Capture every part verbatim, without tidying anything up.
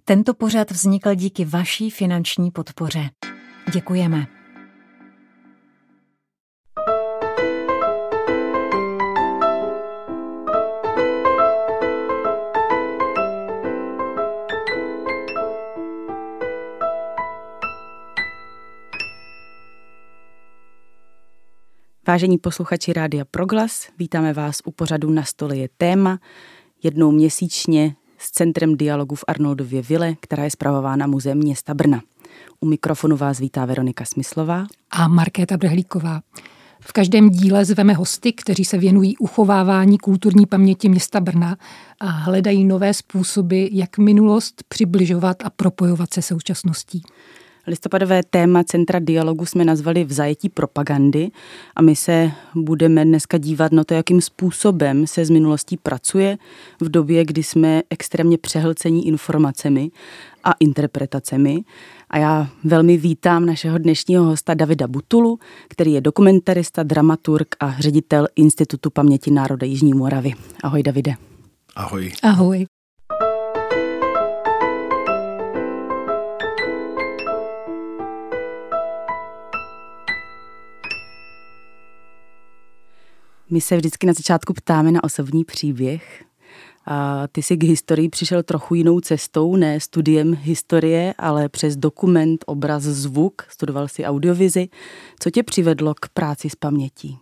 Tento pořad vznikl díky vaší finanční podpoře. Děkujeme. Vážení posluchači Rádia Proglas, vítáme vás u pořadu Na stole je téma, jednou měsíčně s Centrem dialogu v Arnoldově vile, která je spravována Muzeem města Brna. U mikrofonu vás vítá Veronika Smyslová a Markéta Brhlíková. V každém díle zveme hosty, kteří se věnují uchovávání kulturní paměti města Brna a hledají nové způsoby, jak minulost přibližovat a propojovat se současností. Listopadové téma Centra dialogu jsme nazvali V zajetí propagandy a my se budeme dneska dívat na to, jakým způsobem se s minulostí pracuje v době, kdy jsme extrémně přehlcení informacemi a interpretacemi. A já velmi vítám našeho dnešního hosta Davida Butulu, který je dokumentarista, dramaturg a ředitel Institutu paměti národa Jižní Moravy. Ahoj, Davide. Ahoj. Ahoj. My se vždycky na začátku ptáme na osobní příběh. A ty jsi k historii přišel trochu jinou cestou, ne studiem historie, ale přes dokument, obraz, zvuk. Studoval jsi audiovizi. Co tě přivedlo k práci s pamětí?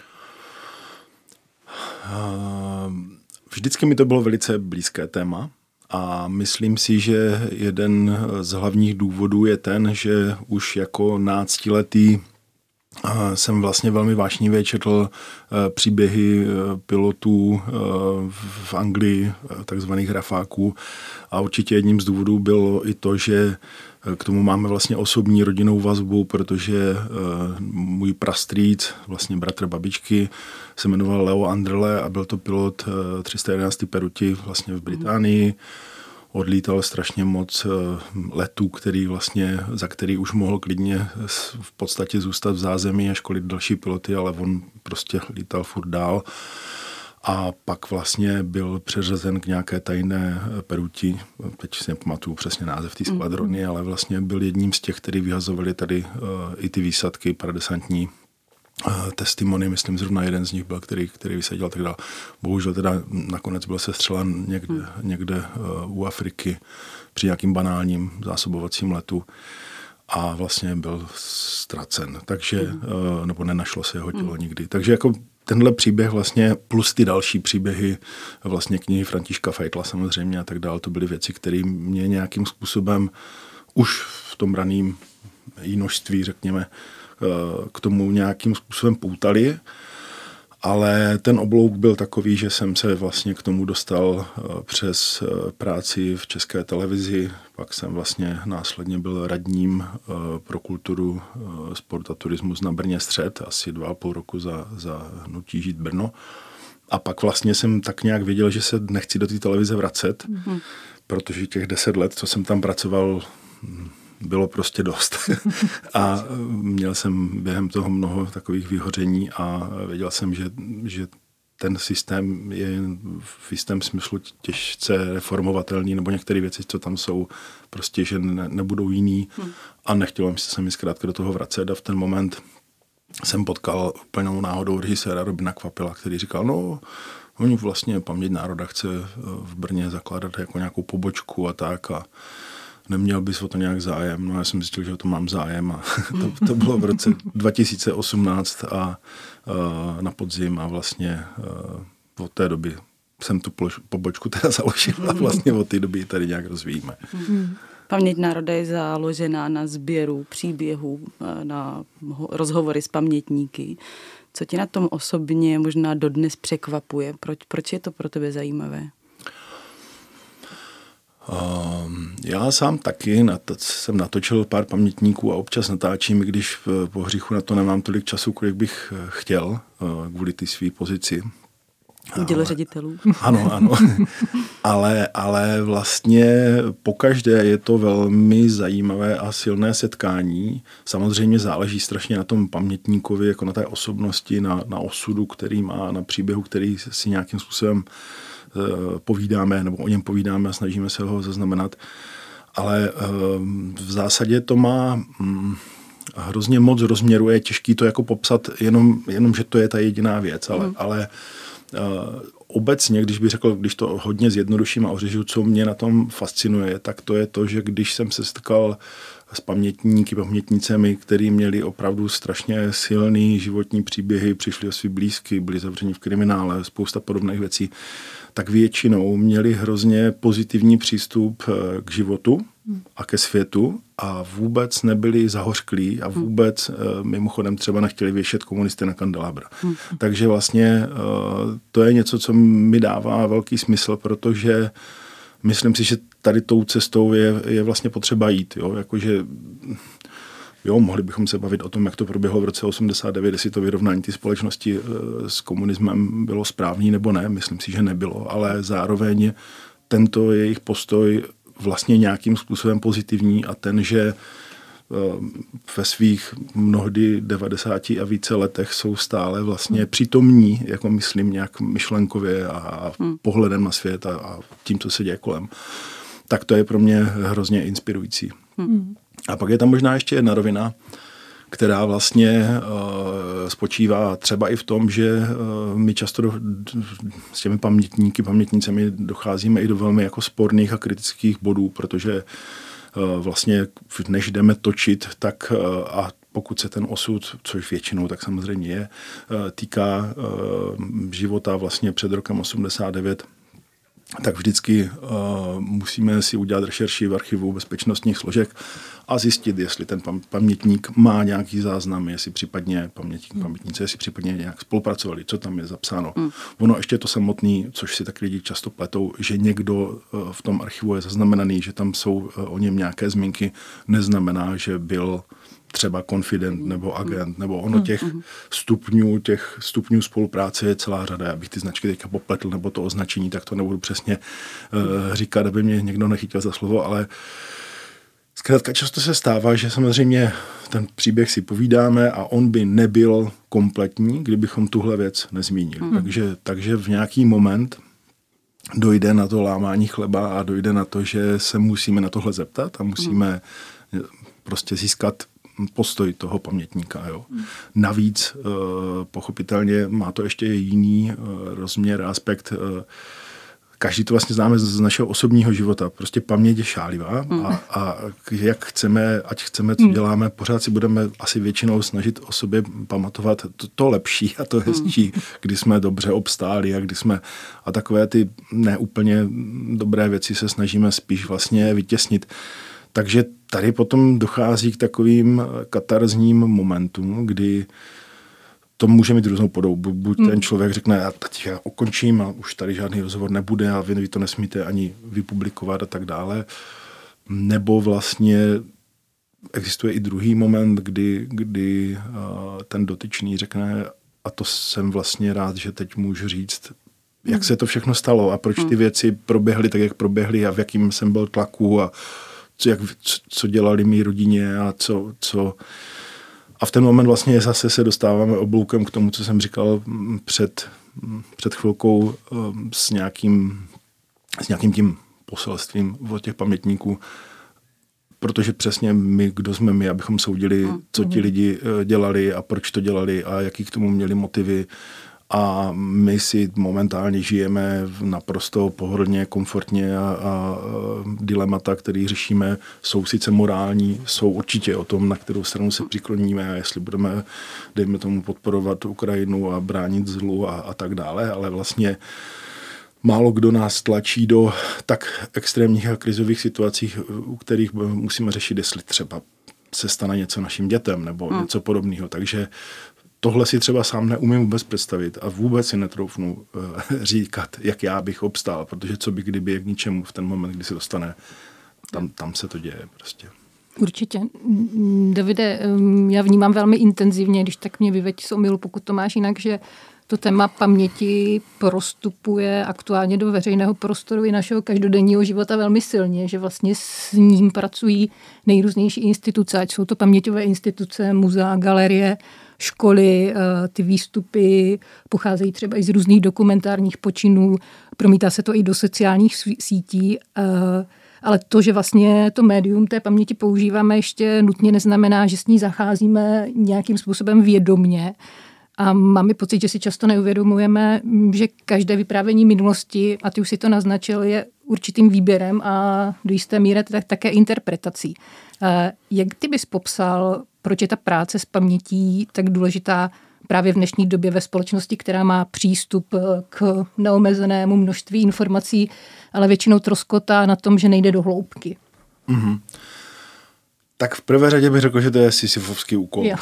Vždycky mi to bylo velice blízké téma a myslím si, že jeden z hlavních důvodů je ten, že už jako náctiletý jsem vlastně velmi vášnivě četl příběhy pilotů v Anglii, takzvaných rafáků, a určitě jedním z důvodů bylo i to, že k tomu máme vlastně osobní rodinnou vazbu, protože můj prastrýc, vlastně bratr babičky, se jmenoval Leo Anderle a byl to pilot tři sta jedenáct Peruti vlastně v Británii. Odlítal strašně moc letů, který vlastně, za který už mohl klidně v podstatě zůstat v zázemí a školit další piloty, ale on prostě lítal furt dál. A pak vlastně byl přeřazen k nějaké tajné peruti, teď si nepamatuju přesně název té skvadrony, mm-hmm. ale vlastně byl jedním z těch, kteří vyhazovali tady uh, i ty výsadky paradesantní. Testimony, myslím, zrovna jeden z nich byl, který, který vysadil tak dále. Bohužel teda nakonec byl sestřelen někde, hmm. někde uh, u Afriky při nějakým banálním zásobovacím letu a vlastně byl ztracen. Takže, hmm. uh, nebo nenašlo se jeho tělo hmm. nikdy. Takže jako tenhle příběh vlastně plus ty další příběhy vlastně knihy Františka Feitla samozřejmě a tak dále, to byly věci, které mě nějakým způsobem už v tom raným množství, řekněme, k tomu nějakým způsobem poutali, ale ten oblouk byl takový, že jsem se vlastně k tomu dostal přes práci v České televizi, pak jsem vlastně následně byl radním pro kulturu, sport a turismus na Brně střed, asi dva a půl roku za, za hnutí Žít Brno. A pak vlastně jsem tak nějak věděl, že se nechci do té televize vracet, mm-hmm. protože těch deset let, co jsem tam pracoval, bylo prostě dost. A měl jsem během toho mnoho takových vyhoření a věděl jsem, že, že ten systém je v jistém smyslu těžce reformovatelný, nebo některé věci, co tam jsou, prostě, že ne, nebudou jiný. Hmm. A nechtělo mi se mi zkrátka do toho vracet a v ten moment jsem potkal úplnou náhodou režiséra Robina Kvapila, který říkal, no, oni vlastně Paměť národa chce v Brně zakládat jako nějakou pobočku a tak a neměl bys o to nějak zájem. No já jsem zjistil, že o to mám zájem a to, to bylo v roce dva tisíce osmnáct a, a na podzim a vlastně a, od té doby jsem tu pobočku teda založil a vlastně od té doby tady nějak rozvíjíme. Paměť národa je založená na sběru příběhů, na rozhovory s pamětníky. Co tě na tom osobně možná dodnes překvapuje? Proč, proč je to pro tebe zajímavé? Já sám taky nato- jsem natočil pár pamětníků a občas natáčím, když po hříchu na to nemám tolik času, kolik bych chtěl, kvůli té své pozici. Uděl ředitelů. Ano, ano. ale, ale vlastně pokaždé je to velmi zajímavé a silné setkání. Samozřejmě záleží strašně na tom pamětníkovi, jako na té osobnosti, na, na osudu, který má, na příběhu, který si nějakým způsobem povídáme, nebo o něm povídáme a snažíme se ho zaznamenat. ale v zásadě to má hrozně moc rozměru, je těžký to jako popsat jenom, jenom že to je ta jediná věc, ale, mm. ale obecně, když bych řekl, když to hodně zjednoduším a ořežu, co mě na tom fascinuje, tak to je to, že když jsem se setkal s pamětníky, pamětnicemi, který měli opravdu strašně silný životní příběhy, přišli o svý blízky, byli zavřeni v kriminále, spousta podobných věcí, tak většinou měli hrozně pozitivní přístup k životu a ke světu a vůbec nebyli zahořklí a vůbec mimochodem třeba nechtěli věšet komunisty na kandelabra. Hmm. Takže vlastně to je něco, co mi dává velký smysl, protože myslím si, že tady tou cestou je, je vlastně potřeba jít. Jo? Jakože, jo, mohli bychom se bavit o tom, jak to proběhlo v roce osmdesát devět, jestli to vyrovnání té společnosti s komunismem bylo správný nebo ne. Myslím si, že nebylo, ale zároveň tento jejich postoj vlastně nějakým způsobem pozitivní a ten, že ve svých mnohdy devadesáti a více letech jsou stále vlastně přítomní, jako myslím, nějak myšlenkově a hmm. pohledem na svět a, a tím, co se děje kolem. Tak to je pro mě hrozně inspirující. Hmm. A pak je tam možná ještě jedna rovina, která vlastně uh, spočívá třeba i v tom, že uh, my často do, s těmi pamětníky, pamětnicemi docházíme i do velmi jako sporných a kritických bodů, protože uh, vlastně než jdeme točit, tak uh, a pokud se ten osud, což většinou tak samozřejmě je, uh, týká uh, života vlastně před rokem osmdesát devět, tak vždycky uh, musíme si udělat rešerši v archivu bezpečnostních složek a zjistit, jestli ten pam- pamětník má nějaký záznam, jestli případně pamětník, mm. pamětnice, jestli případně nějak spolupracovali, co tam je zapsáno. Mm. Ono ještě to samotný, což si tak lidi často pletou, že někdo uh, v tom archivu je zaznamenaný, že tam jsou uh, o něm nějaké zmínky, neznamená, že byl třeba konfident nebo agent, nebo ono těch stupňů, těch stupňů spolupráce je celá řada. Abych ty značky teďka popletl, nebo to označení, tak to nebudu přesně uh, říkat, aby mě někdo nechytil za slovo, ale zkrátka často se stává, že samozřejmě ten příběh si povídáme a on by nebyl kompletní, kdybychom tuhle věc nezmínili. Mm. Takže, takže v nějaký moment dojde na to lámání chleba a dojde na to, že se musíme na tohle zeptat a musíme mm. prostě získat postoj toho pamětníka. Jo. Hmm. Navíc uh, pochopitelně má to ještě jiný uh, rozměr, aspekt. Uh, každý to vlastně známe z, z našeho osobního života. Prostě paměť je šálivá hmm. a, a jak chceme, ať chceme, co hmm. děláme, pořád si budeme asi většinou snažit o sobě pamatovat to, to lepší a to hezčí, hmm. kdy jsme dobře obstáli a kdy jsme a takové ty neúplně dobré věci se snažíme spíš vlastně vytěsnit. Takže tady potom dochází k takovým katarzním momentům, kdy to může mít různou podobu. Buď ten člověk řekne, já teď já ukončím a už tady žádný rozhovor nebude a vy to nesmíte ani vypublikovat a tak dále. Nebo vlastně existuje i druhý moment, kdy, kdy ten dotyčný řekne, a to jsem vlastně rád, že teď můžu říct, jak se to všechno stalo a proč ty věci proběhly tak, jak proběhly a v jakým jsem byl tlaku a Co, jak, co dělali mý rodině a co, co... A v ten moment vlastně zase se dostáváme obloukem k tomu, co jsem říkal před, před chvilkou s nějakým, s nějakým tím poselstvím od těch pamětníků, protože přesně my, kdo jsme my, abychom soudili, co ti lidi dělali a proč to dělali a jaký k tomu měli motivy. A my si momentálně žijeme naprosto pohodlně, komfortně a, a dilemata, které řešíme, jsou sice morální, jsou určitě o tom, na kterou stranu se přikloníme a jestli budeme, dejme tomu, podporovat Ukrajinu a bránit zlu a, a tak dále, ale vlastně málo kdo nás tlačí do tak extrémních a krizových situacích, u kterých musíme řešit, jestli třeba se stane něco našim dětem nebo hmm. něco podobného. Takže tohle si třeba sám neumím vůbec představit a vůbec si netroufnu uh, říkat, jak já bych obstál, protože co by kdyby je k ničemu v ten moment, kdy se dostane, tam, tam se to děje prostě. Určitě. Davide, já vnímám velmi intenzivně, když tak mě vyveď z omylu, pokud to máš jinak, že to téma paměti prostupuje aktuálně do veřejného prostoru i našeho každodenního života velmi silně, že vlastně s ním pracují nejrůznější instituce, ať jsou to paměťové instituce, muzea, galerie, školy, ty výstupy pocházejí třeba i z různých dokumentárních počinů, promítá se to i do sociálních sítí Ale to, že vlastně to médium té paměti používáme, ještě nutně neznamená, že s ní zacházíme nějakým způsobem vědomně. A máme pocit, že si často neuvědomujeme, že každé vyprávění minulosti, a ty už si to naznačil, je určitým výběrem a do jisté míry tak také interpretací. Jak ty bys popsal, proč je ta práce s pamětí tak důležitá právě v dnešní době ve společnosti, která má přístup k neomezenému množství informací, ale většinou troskotá na tom, že nejde do hloubky? Mm-hmm. Tak v prvé řadě bych řekl, že to je sisyfovský úkol. Jo.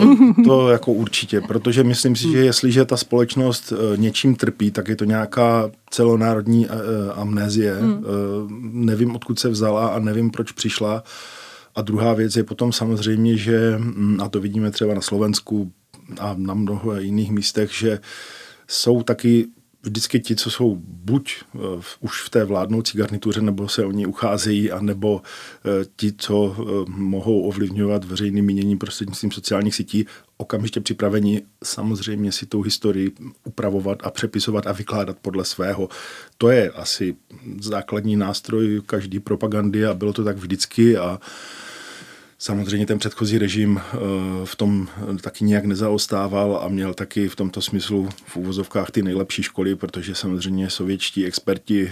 To jako určitě, protože myslím si, že jestliže ta společnost něčím trpí, tak je to nějaká celonárodní amnézie. Hmm. Nevím, odkud se vzala a nevím, proč přišla. A druhá věc je potom samozřejmě, že, a to vidíme třeba na Slovensku a na mnoho jiných místech, že jsou taky vždycky ti, co jsou buď uh, už v té vládnoucí garnituře, nebo se o ní ucházejí, anebo uh, ti, co uh, mohou ovlivňovat veřejné mínění prostřednictvím sociálních sítí, okamžitě připraveni samozřejmě si tou historii upravovat a přepisovat a vykládat podle svého. To je asi základní nástroj každý propagandy a bylo to tak vždycky a samozřejmě ten předchozí režim v tom taky nějak nezaostával a měl taky v tomto smyslu v uvozovkách ty nejlepší školy, protože samozřejmě sovětští experti,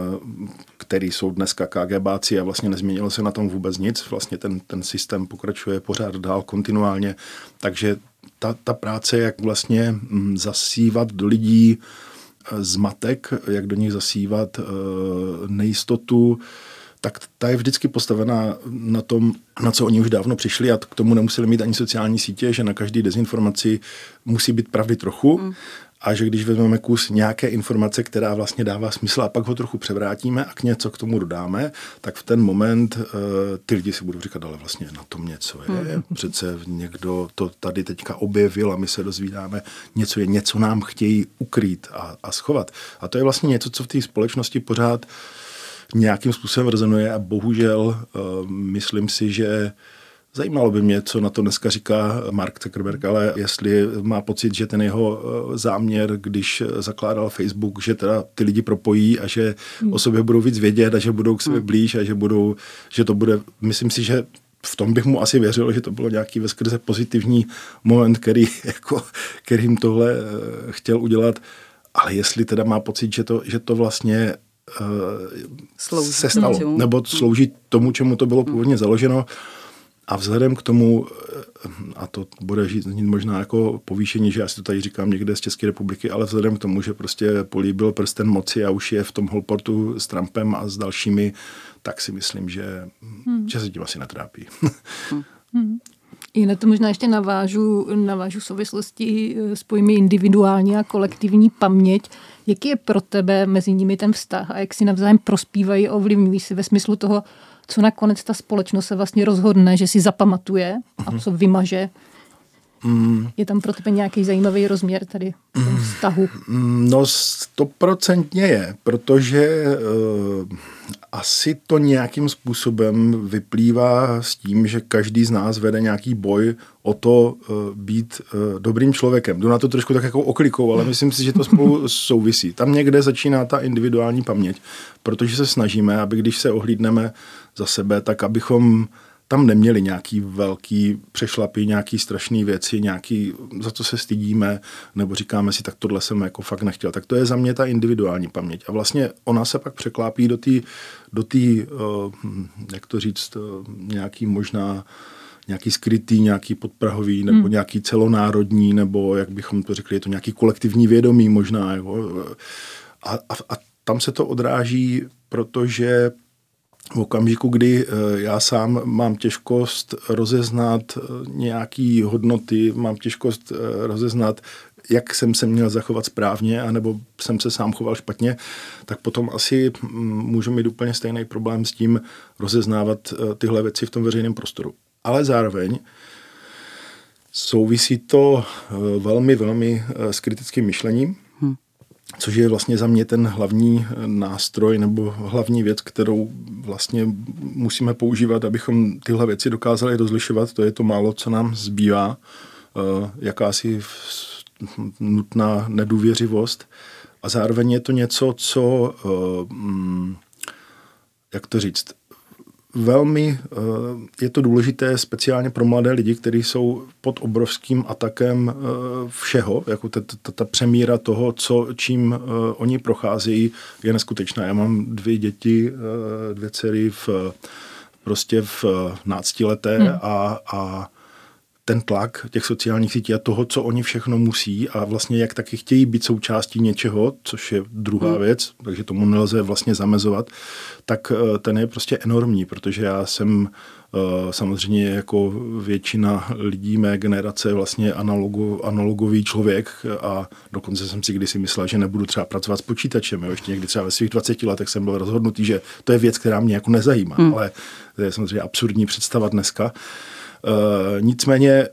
který jsou dneska KGBáci a vlastně nezměnilo se na tom vůbec nic, vlastně ten, ten systém pokračuje pořád dál kontinuálně, takže ta, ta práce, jak vlastně zasívat do lidí zmatek, jak do nich zasívat nejistotu, tak ta je vždycky postavená na tom, na co oni už dávno přišli a k tomu nemuseli mít ani sociální sítě, že na každý dezinformaci musí být pravdy trochu mm. a že když vezmeme kus nějaké informace, která vlastně dává smysl a pak ho trochu převrátíme a k něco k tomu dodáme, tak v ten moment uh, ty lidi si budou říkat, ale vlastně na tom něco je. Mm. Přece někdo to tady teďka objevil a my se dozvídáme, něco je, něco nám chtějí ukrýt a, a schovat. A to je vlastně něco, co v té společnosti pořád nějakým způsobem rezonuje a bohužel uh, myslím si, že zajímalo by mě, co na to dneska říká Mark Zuckerberg, ale jestli má pocit, že ten jeho uh, záměr, když zakládal Facebook, že teda ty lidi propojí a že hmm. o sobě budou víc vědět a že budou k sobě blíž a že budou, že to bude, myslím si, že v tom bych mu asi věřil, že to bylo nějaký veskrze pozitivní moment, který, jako, kterým tohle uh, chtěl udělat, ale jestli teda má pocit, že to, že to vlastně Uh, se stalo, tomu. Nebo slouží tomu, čemu to bylo původně založeno a vzhledem k tomu, a to bude znít možná jako povýšení, že já si to tady říkám někde z České republiky, ale vzhledem k tomu, že prostě políbil prsten moci a už je v tom holportu s Trumpem a s dalšími, tak si myslím, že, hmm. že se tím asi netrápí. hmm. I na to možná ještě navážu, navážu v souvislosti s pojmy individuální a kolektivní paměť. Jaký je pro tebe mezi nimi ten vztah a jak si navzájem prospívají a ovlivňují si ve smyslu toho, co nakonec ta společnost se vlastně rozhodne, že si zapamatuje a co vymaže? Mm. Je tam pro tebe nějaký zajímavý rozměr tady v tom vztahu? No stoprocentně je, protože uh, asi to nějakým způsobem vyplývá s tím, že každý z nás vede nějaký boj o to uh, být uh, dobrým člověkem. Jdu na to trošku tak jako oklikou, ale myslím si, že to spolu souvisí. Tam někde začíná ta individuální paměť, protože se snažíme, aby když se ohlídneme za sebe, tak abychom tam neměli nějaký velký přešlapy, nějaký strašný věci, nějaký, za co se stydíme, nebo říkáme si, tak tohle jsem jako fakt nechtěl. Tak to je za mě ta individuální paměť. A vlastně ona se pak překlápí do té, do té, jak to říct, nějaký možná, nějaký skrytý, nějaký podprahový, nebo hmm. nějaký celonárodní, nebo jak bychom to řekli, je to nějaký kolektivní vědomí možná. Jo. A, a, a tam se to odráží, protože v okamžiku, kdy já sám mám těžkost rozeznat nějaký hodnoty, mám těžkost rozeznat, jak jsem se měl zachovat správně, anebo jsem se sám choval špatně, tak potom asi můžu mít úplně stejný problém s tím rozeznávat tyhle věci v tom veřejném prostoru. Ale zároveň souvisí to velmi, velmi s kritickým myšlením, hmm. což je vlastně za mě ten hlavní nástroj nebo hlavní věc, kterou vlastně musíme používat, abychom tyhle věci dokázali rozlišovat. To je to málo, co nám zbývá. Jakási nutná nedůvěřivost. A zároveň je to něco, co jak to říct, velmi je to důležité speciálně pro mladé lidi, kteří jsou pod obrovským atakem všeho, jako ta, ta, ta přemíra toho, co, čím oni procházejí, je neskutečná. Já mám dvě děti, dvě dcery v, prostě v náctileté hmm. a, a ten tlak těch sociálních sítí a toho, co oni všechno musí a vlastně jak taky chtějí být součástí něčeho, což je druhá hmm. věc, takže tomu nelze vlastně zamezovat, tak ten je prostě enormní, protože já jsem samozřejmě jako většina lidí mé generace vlastně analogo, analogový člověk a dokonce jsem si kdysi myslel, že nebudu třeba pracovat s počítačem. Jo? Ještě někdy třeba ve svých dvaceti letech jsem byl rozhodnutý, že to je věc, která mě jako nezajímá, hmm. ale to je samozřejmě absurdní představa dneska. Uh, nicméně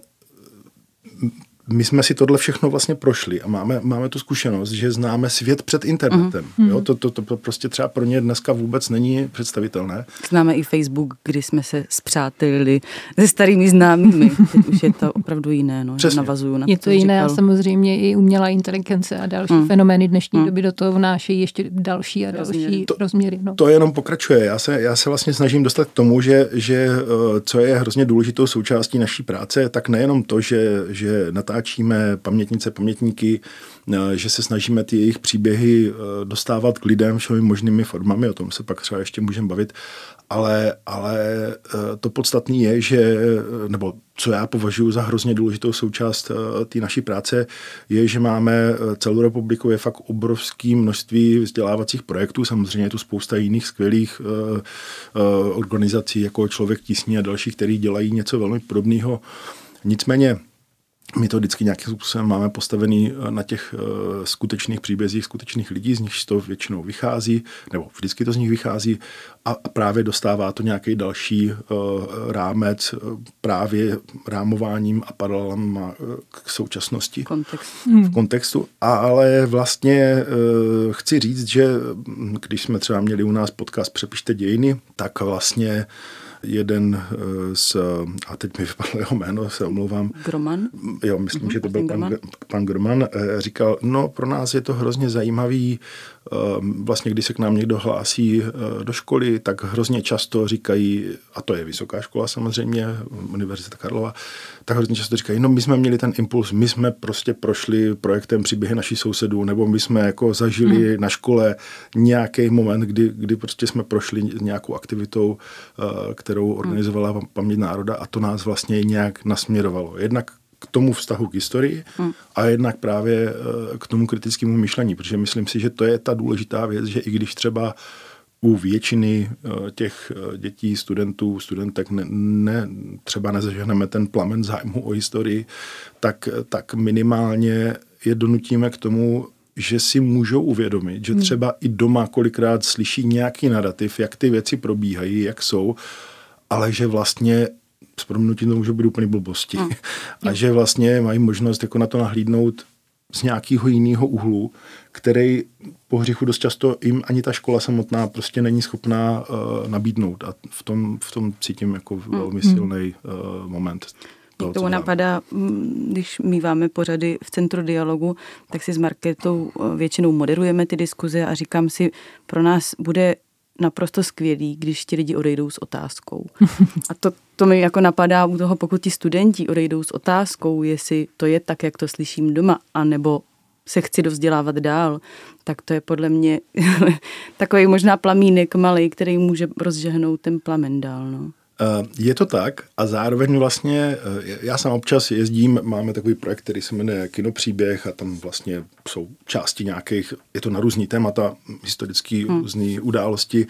my jsme si tohle všechno vlastně prošli a máme, máme tu zkušenost, že známe svět před internetem. Mm. Jo? To, to, to prostě třeba pro ně dneska vůbec není představitelné. Známe i Facebook, kdy jsme se spřátelili se starými známými. Teď už je to opravdu jiné. No? Navazuju na je to, to jiné říkal. A samozřejmě i umělá inteligence a další mm. fenomény dnešní mm. doby do toho vnášejí ještě další a další rozměry. To, rozměry no. to jenom pokračuje. Já se, já se vlastně snažím dostat k tomu, že, že co je hrozně důležitou součástí naší práce, tak nejenom to, že, že natáčíme pamětnice, pamětníky, že se snažíme ty jejich příběhy dostávat k lidem všemi možnými formami, o tom se pak třeba ještě můžeme bavit, ale, ale to podstatné je, že, nebo co já považuji za hrozně důležitou součást té naší práce, je, že máme celou republiku je fakt obrovské množství vzdělávacích projektů, samozřejmě je tu spousta jiných skvělých organizací, jako Člověk tísní a další, který dělají něco velmi podobného. Nicméně my to vždycky nějakým způsobem máme postavený na těch uh, skutečných příbězích, skutečných lidí, z nichž to většinou vychází, nebo vždycky to z nich vychází a, a právě dostává to nějaký další uh, rámec uh, právě rámováním a paralelem uh, k současnosti. Kontext. V kontextu. A, ale vlastně uh, chci říct, že když jsme třeba měli u nás podcast Přepište dějiny, tak vlastně jeden z, a teď mi vypadlo jeho jméno, se omlouvám. Groman? Jo, myslím, mm-hmm, že to byl pan, Groman. pan Groman. Říkal, no pro nás je to hrozně zajímavý, vlastně když se k nám někdo hlásí do školy, tak hrozně často říkají, a to je vysoká škola samozřejmě, Univerzita Karlova, tak hrozně často říkají, no my jsme měli ten impuls, my jsme prostě prošli projektem Příběhy našich sousedů, nebo my jsme jako zažili mm. na škole nějaký moment, kdy, kdy prostě jsme prošli nějakou aktivitou, kterou organizovala Paměť národa a to nás vlastně nějak nasměrovalo. Jednak k tomu vztahu k historii hmm. a jednak právě k tomu kritickému myšlení, protože myslím si, že to je ta důležitá věc, že i když třeba u většiny těch dětí, studentů, studentek ne, ne, třeba nezažehneme ten plamen zájmu o historii, tak, tak minimálně je donutíme k tomu, že si můžou uvědomit, že třeba i doma kolikrát slyší nějaký narativ, jak ty věci probíhají, jak jsou, ale že vlastně s prominutím to může být úplně blbosti. Mm. A že vlastně mají možnost jako na to nahlídnout z nějakého jiného úhlu, který po hříchu dost často jim ani ta škola samotná prostě není schopná uh, nabídnout. A v tom, v tom cítím jako velmi mm. silný uh, moment. Mě to napadá, když míváme pořady v Centru dialogu, tak si s Markétou většinou moderujeme ty diskuze a říkám si, pro nás bude naprosto skvělý, když ti lidi odejdou s otázkou. A to, to mi jako napadá u toho, pokud ti studenti odejdou s otázkou, jestli to je tak, jak to slyším doma, anebo se chci dovzdělávat dál, tak to je podle mě takový možná plamínek malej, který může rozžehnout ten plamen dál, no. Je to tak a zároveň vlastně, já sám občas jezdím, máme takový projekt, který se jmenuje Kinopříběh a tam vlastně jsou části nějakých, je to na různý témata, historický hmm. různý události.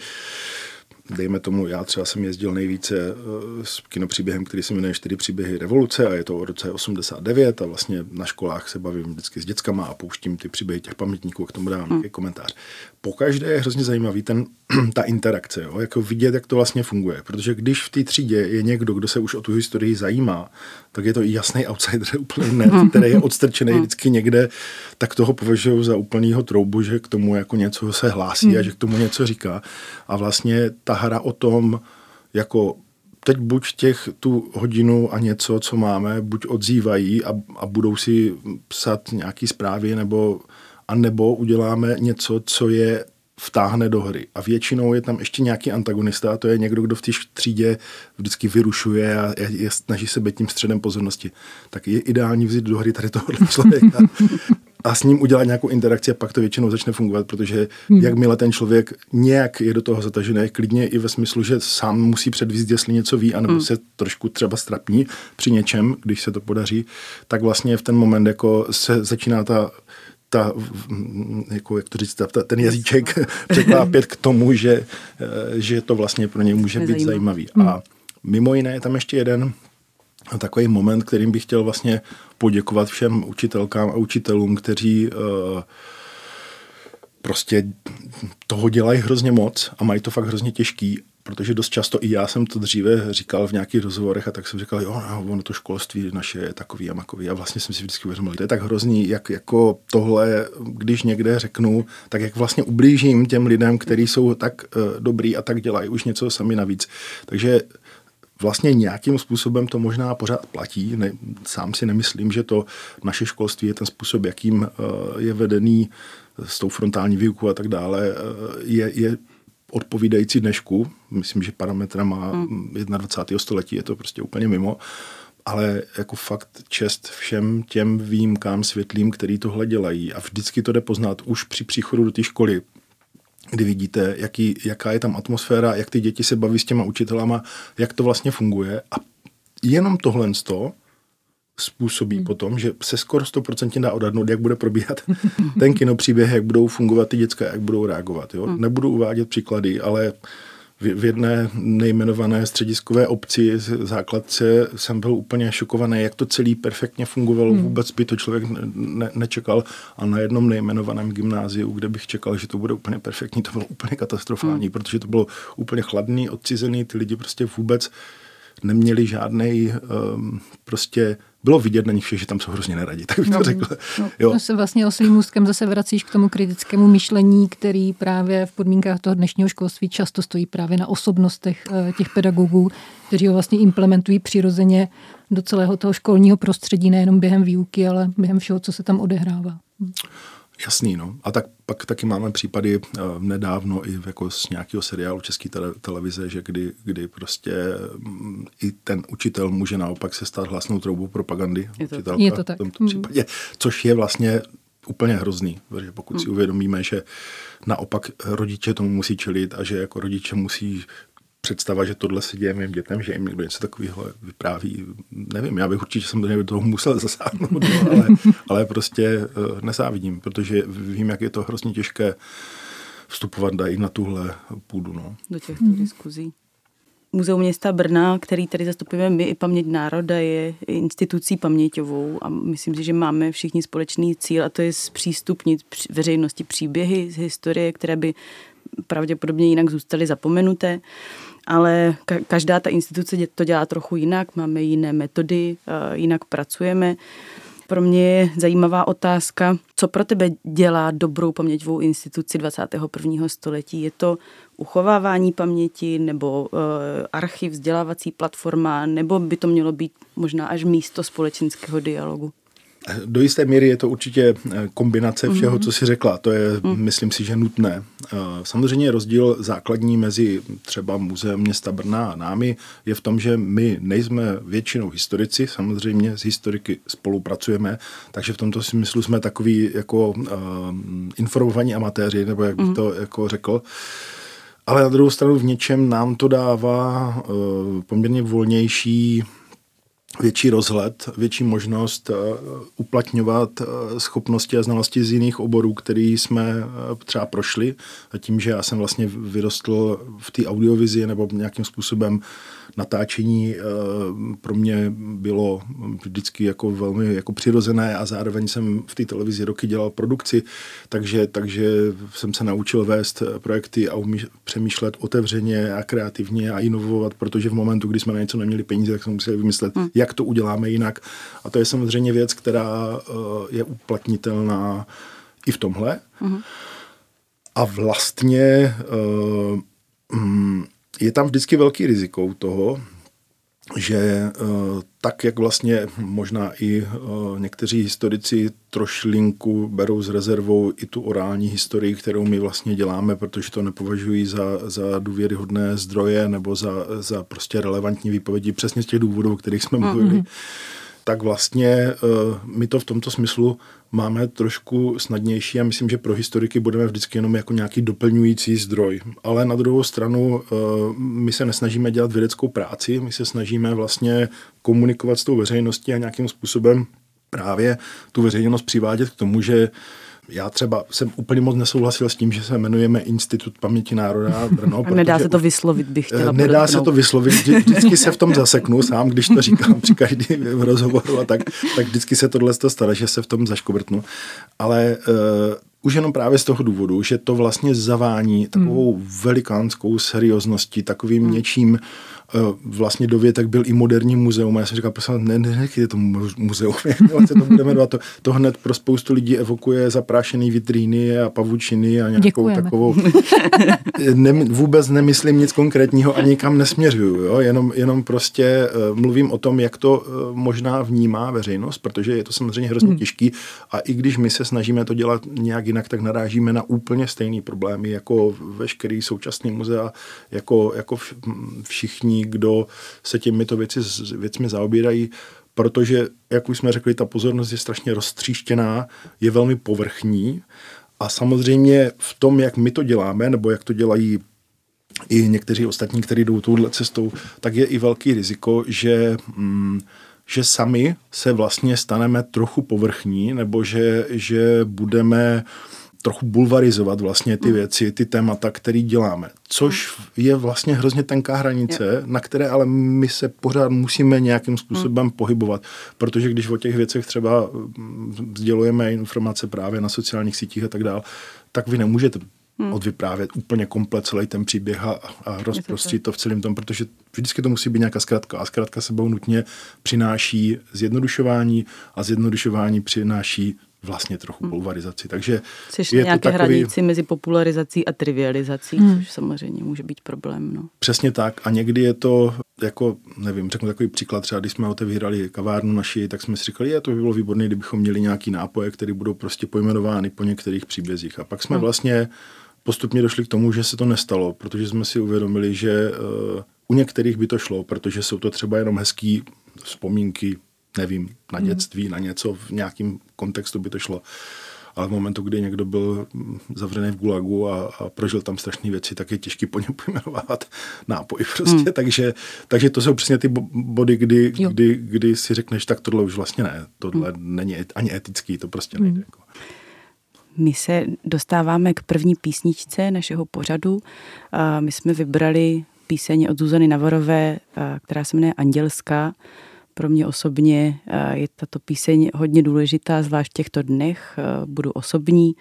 Dejme tomu, já třeba jsem jezdil nejvíce s kinopříběhem, který se jmenuje Čtyři příběhy revoluce a je to o roce osmdesát devět a vlastně na školách se bavím vždycky s dětskama a pouštím ty příběhy těch pamětníků a k tomu dávám nějaký komentář. Pokaždé je hrozně zajímavý ten, ta interakce, jo? Jako vidět, jak to vlastně funguje, protože když v té třídě je někdo, kdo se už o tu historii zajímá, tak je to i jasný outsider, úplně nerd, který je odstrčený vždycky někde, tak toho považuji za úplnýho troubu, že k tomu jako něco se hlásí a že k tomu něco říká. A vlastně ta hra o tom, jako teď buď těch tu hodinu a něco, co máme, buď odzývají a, a budou si psat nějaký zprávy, nebo, a nebo uděláme něco, co je vtáhne do hry. A většinou je tam ještě nějaký antagonista, a to je někdo, kdo v té třídě vždycky vyrušuje a je, je, snaží se být tím středem pozornosti. Tak je ideální vzít do hry tady tohohle člověka a s ním udělat nějakou interakci a pak to většinou začne fungovat, protože hmm. jakmile ten člověk nějak je do toho zatažený, klidně i ve smyslu, že sám musí předvíst, jestli něco ví, anebo hmm. se trošku třeba strapní při něčem, když se to podaří, tak vlastně v ten moment jako se začíná ta ta, jako, jak to říct, ta, ten jazyček překlápět k tomu, že, že to vlastně pro něj může být zajímavý. Hmm. A mimo jiné je tam ještě jeden takový moment, kterým bych chtěl vlastně poděkovat všem učitelkám a učitelům, kteří uh, prostě toho dělají hrozně moc a mají to fakt hrozně těžký, protože dost často i já jsem to dříve říkal v nějakých rozhovorech a tak jsem říkal, jo, no, ono to školství naše je takový a makový a vlastně jsem si vždycky uvědomil, to je tak hrozný, jak jako tohle, když někde řeknu, tak jak vlastně ublížím těm lidem, kteří jsou tak uh, dobrý a tak dělají už něco sami navíc. Takže vlastně nějakým způsobem to možná pořád platí. Ne, sám si nemyslím, že to naše školství je ten způsob, jakým uh, je vedený s tou frontální výukou a tak dále, uh, je, je odpovídající dnešku. Myslím, že parametrama hmm. dvacátého prvního století je to prostě úplně mimo. Ale jako fakt čest všem těm výjimkám světlým, který tohle dělají. A vždycky to jde poznat už při příchodu do té školy, kdy vidíte, jaký, jaká je tam atmosféra, jak ty děti se baví s těma učitelama, jak to vlastně funguje. A jenom tohle způsobí hmm. potom, že se skoro sto procent dá odhadnout, jak bude probíhat ten kinopříběh, jak budou fungovat ty děcka, jak budou reagovat. Jo? Hmm. Nebudu uvádět příklady, ale v, v jedné nejmenované střediskové obci základce jsem byl úplně šokovaný, jak to celý perfektně fungovalo. Hmm. Vůbec by to člověk ne, nečekal. A na jednom nejmenovaném gymnáziu, kde bych čekal, že to bude úplně perfektní, to bylo úplně katastrofální, hmm. protože to bylo úplně chladný, odcizený, ty lidi prostě vůbec neměli žádnej um, prostě bylo vidět na nich všech, že tam jsou hrozně neradí, tak bych to řekl. No, jo. Se vlastně oslým můstkem zase vracíš k tomu kritickému myšlení, který právě v podmínkách toho dnešního školství často stojí právě na osobnostech těch pedagogů, kteří ho vlastně implementují přirozeně do celého toho školního prostředí, nejenom během výuky, ale během všeho, co se tam odehrává. Jasný, no. A tak pak taky máme případy uh, nedávno i jako z nějakého seriálu České tele, televize, že kdy, kdy prostě um, i ten učitel může naopak se stát hlasnou troubou propagandy. Je to, učitelka je to tak. V tomto případě, což je vlastně úplně hrozný, protože pokud si uvědomíme, že naopak rodiče tomu musí čelit a že jako rodiče musí představa, že tohle se děje mým dětem, že jim někdo něco takového vypráví, nevím, já bych určitě samozřejmě do toho musel zasáhnout, no, ale, ale prostě uh, nezávidím, protože vím, jak je to hrozně těžké vstupovat i na tuhle půdu. No. Do těchto mm. diskuzí. Muzeum města Brna, který tady zastupujeme my, i Paměť národa, je institucí paměťovou a myslím si, že máme všichni společný cíl a to je zpřístupnit veřejnosti příběhy z historie, které by pravděpodobně jinak zůstaly zapomenuté, ale každá ta instituce to dělá trochu jinak, máme jiné metody, jinak pracujeme. Pro mě je zajímavá otázka, co pro tebe dělá dobrou paměťovou instituci dvacátého prvního století. Je to uchovávání paměti nebo uh, archiv, vzdělávací platforma, nebo by to mělo být možná až místo společenského dialogu? Do jisté míry je to určitě kombinace všeho, co jsi řekla. To je, mm. myslím si, že nutné. Samozřejmě je rozdíl základní mezi třeba Muzeem města Brna a námi je v tom, že my nejsme většinou historici, samozřejmě s historiky spolupracujeme, takže v tomto smyslu jsme takový jako uh, informovaní amatéři, nebo jak bych mm. to jako řekl. Ale na druhou stranu v něčem nám to dává uh, poměrně volnější větší rozhled, větší možnost uh, uplatňovat uh, schopnosti a znalosti z jiných oborů, který jsme uh, třeba prošli. A tím, že já jsem vlastně vyrostl v té audiovizi nebo nějakým způsobem natáčení uh, pro mě bylo vždycky jako velmi jako přirozené a zároveň jsem v té televizi roky dělal produkci, takže, takže jsem se naučil vést projekty a umí, přemýšlet otevřeně a kreativně a inovovat, protože v momentu, kdy jsme na něco neměli peníze, tak jsme museli vymyslet, hmm. jak to uděláme jinak. A to je samozřejmě věc, která uh, je uplatnitelná i v tomhle. Hmm. A vlastně uh, um, je tam vždycky velký riziko toho, že tak, jak vlastně možná i někteří historici trošlinku berou s rezervou i tu orální historii, kterou my vlastně děláme, protože to nepovažují za, za důvěryhodné zdroje nebo za, za prostě relevantní výpovědi přesně z těch důvodů, o kterých jsme mluvili, mm-hmm. tak vlastně my to v tomto smyslu máme trošku snadnější a myslím, že pro historiky budeme vždycky jenom jako nějaký doplňující zdroj. Ale na druhou stranu my se nesnažíme dělat vědeckou práci, my se snažíme vlastně komunikovat s tou veřejností a nějakým způsobem právě tu veřejnost přivádět k tomu, že já třeba jsem úplně moc nesouhlasil s tím, že se jmenujeme Institut paměti národa Brno. Nedá se to vyslovit, bych chtěla Nedá podotknout. se to vyslovit, vždycky se v tom zaseknu sám, když to říkám při každém rozhovoru a tak, tak vždycky se tohle stane, že se v tom zaškobrtnu. Ale uh, už jenom právě z toho důvodu, že to vlastně zavání takovou hmm. velikánskou seriózností, takovým hmm. něčím, vlastně dovětek byl i moderní muzeum. A já jsem říkal, prosím, ne, ne, je to muzeum, jak se to budeme dát. To, to hned pro spoustu lidí evokuje zaprášený vitríny a pavučiny a nějakou Děkujeme. Takovou... ne, vůbec nemyslím nic konkrétního a nikam nesměřuju. Jo? Jenom, jenom prostě uh, mluvím o tom, jak to uh, možná vnímá veřejnost, protože je to samozřejmě hrozně hmm. těžký a i když my se snažíme to dělat nějak jinak, tak narážíme na úplně stejný problémy, jako veškerý současný muzea, jako, jako všichni, kdo se těmito věci, věcmi zaobírají, protože, jak už jsme řekli, ta pozornost je strašně roztříštěná, je velmi povrchní a samozřejmě v tom, jak my to děláme, nebo jak to dělají i někteří ostatní, kteří jdou touhle cestou, tak je i velký riziko, že, mm, že sami se vlastně staneme trochu povrchní, nebo že, že budeme trochu bulvarizovat vlastně ty věci, ty témata, které děláme. Což je vlastně hrozně tenká hranice, na které ale my se pořád musíme nějakým způsobem hmm. pohybovat. Protože když o těch věcech třeba sdělujeme informace právě na sociálních sítích a tak dál, tak vy nemůžete hmm. odvyprávět úplně komplet celý ten příběh a, a rozprostřít to v celém tom, protože vždycky to musí být nějaká zkratka. A zkratka sebou nutně přináší zjednodušování a zjednodušování přináší vlastně trochu bulvarizaci. Takže Jsi je nějaké to takový... hranici mezi popularizací a trivializací, hmm. což samozřejmě může být problém. No. Přesně tak. A někdy je to, jako, nevím, řeknu takový příklad, třeba když jsme otevírali kavárnu naši, tak jsme si říkali, je, to by bylo výborné, kdybychom měli nějaký nápoje, které budou prostě pojmenovány po některých příbězích. A pak jsme hmm. vlastně postupně došli k tomu, že se to nestalo, protože jsme si uvědomili, že uh, u některých by to šlo, protože jsou to třeba jenom hezký vzpomínky, nevím, na dětství, na něco, v nějakém kontextu by to šlo. Ale v momentu, kdy někdo byl zavřený v gulagu a, a prožil tam strašné věci, tak je těžký po něm pojmenovat nápoj prostě. Hmm. Takže, takže to jsou přesně ty body, kdy, kdy, kdy si řekneš, tak tohle už vlastně ne. Tohle hmm. není ani etický, to prostě nejde. Hmm. Jako. My se dostáváme k první písničce našeho pořadu. My jsme vybrali píseň od Zuzany Navarové, která se jmenuje Andělská. Pro mě osobně je tato píseň hodně důležitá, zvlášť v těchto dnech. Budu osobní.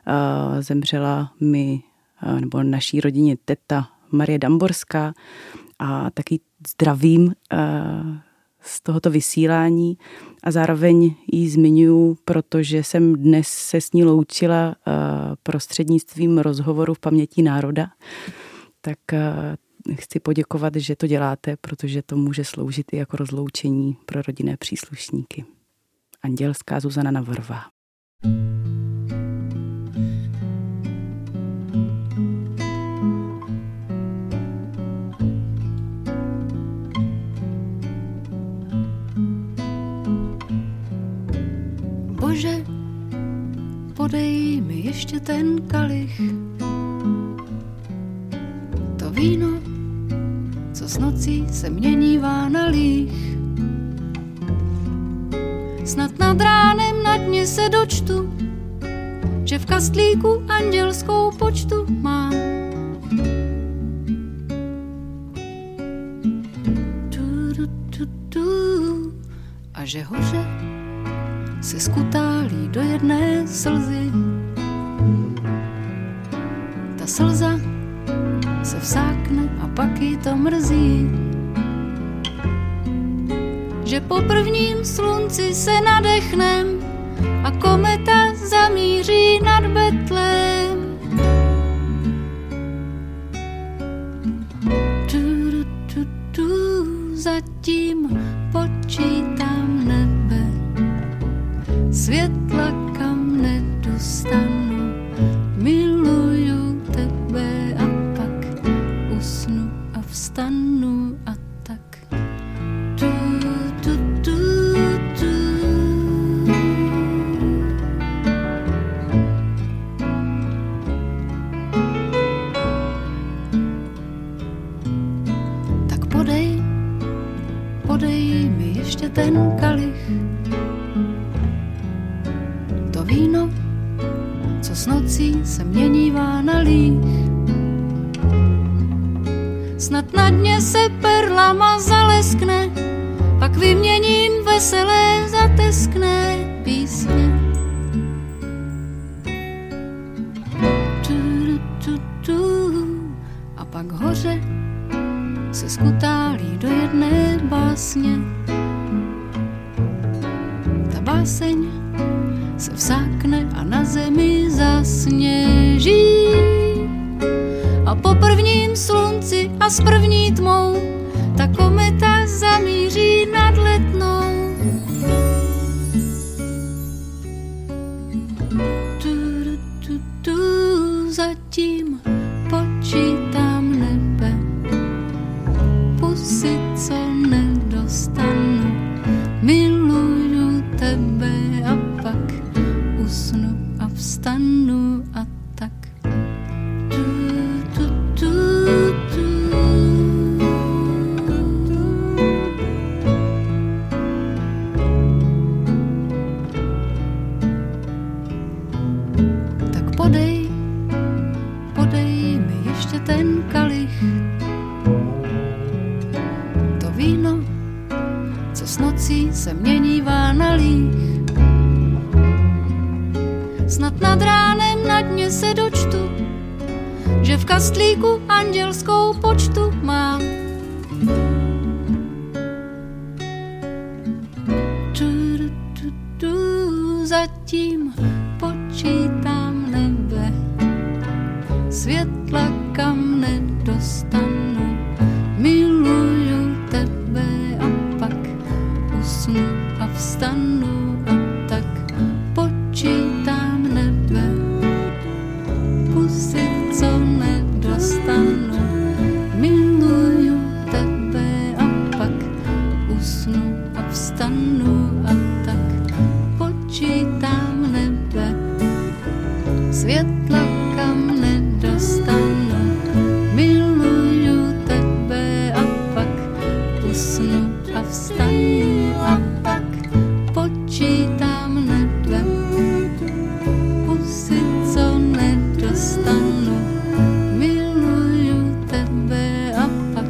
Zemřela mi, nebo naší rodině teta Marie Damborská a taky zdravím z tohoto vysílání a zároveň ji zmiňuji, protože jsem dnes se s ní loučila prostřednictvím rozhovoru v paměti národa. Tak chci poděkovat, že to děláte, protože to může sloužit i jako rozloučení pro rodinné příslušníky. Andělská, Zuzana Navarová. Bože, podej mi ještě ten kalich, to víno, co s nocí se měnívá na líh. Snad nad ránem na dně se dočtu, že v kastlíku andělskou počtu mám. Tu, tu, tu, tu. A že hoře se skutálí do jedné slzy. Ta slza se vsákne a pak jí to mrzí, že po prvním slunci se nadechnem a kometa zamíří nad Betlém. Tu, tu, tu, tu, zatím počítám nebe, světla kam nedostanu, miluju tebe a pak usnu a vstanu a tak. Du, du, du, du. Tak podej, podej mi ještě ten kalich, to víno, co s nocí se měnívá na líh. Snad na dně se perlama zaleskne, pak vyměním veselé zateskné písně. Tu, tu, tu, a pak hoře se skutálí do jedné básně. Ta báseň se vsákne a na zemi zasněží. A po prvním slunci a s první tmou ta kometa zamíří nad Letnou. Tu, tu, tu, zatím počítám nebe, pusy, co nedostanu, miluju tebe a pak usnu a vstanu a tak. Tu, tu, tu, tu. Tak podej, podej mi ještě ten kalich, to víno, co s nocí se měnívá na líh. Snad nad ránem na dně se dočtu, že v kastlíku andělskou počtu mám. Tu, tu, tu, zatím počítám nebe, světla kam nedostanu, miluju tebe a pak usnu a vstanu a tak. Počítám nebe, pusy, co nedostanu, miluju tebe a pak usnu a vstanu a tak. Počítám nebe, světla kam nedostanu, miluju tebe a pak usnu a vstanu a tak. Počítám nebe, pusy, co nedostanu, miluju tebe a pak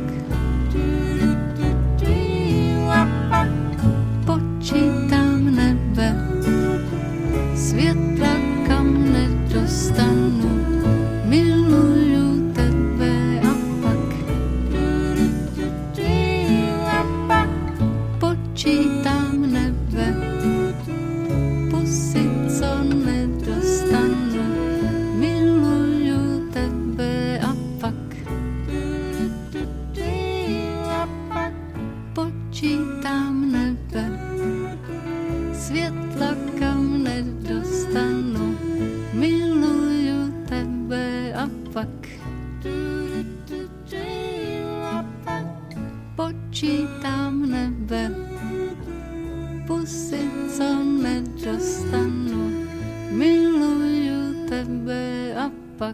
počítám nebe, světla kam nedostanu, miluju tebe a pak počítám nebe, pusy, co nedostanu, miluju tebe a pak počítám nebe, světla kam nedostanu, miluju tebe a pak počítám nebe, pusy, co nedostanu, miluju tebe a pak.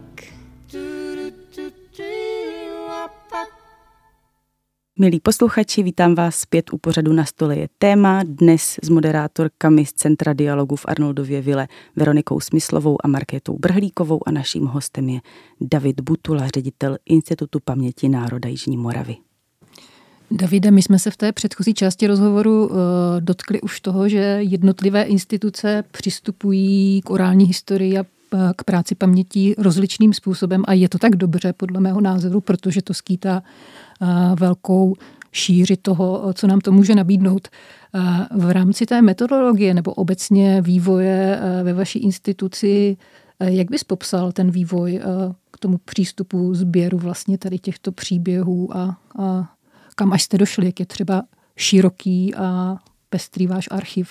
Milí posluchači, vítám vás zpět u pořadu Na stole je téma. Dnes s moderátorkami z Centra dialogu v Arnoldově vile Veronikou Smyslovou a Markétou Brhlíkovou a naším hostem je David Butula, ředitel Institutu paměti národa Jižní Moravy. Davide, my jsme se v té předchozí části rozhovoru uh, dotkli už toho, že jednotlivé instituce přistupují k orální historii a k práci paměti rozličným způsobem a je to tak dobře podle mého názoru, protože to skýtá uh, velkou šíři toho, co nám to může nabídnout. Uh, v rámci té metodologie nebo obecně vývoje uh, ve vaší instituci, uh, jak bys popsal ten vývoj uh, k tomu přístupu sběru vlastně tady těchto příběhů a, a kam až jste došli, jak je třeba široký a pestrý váš archiv?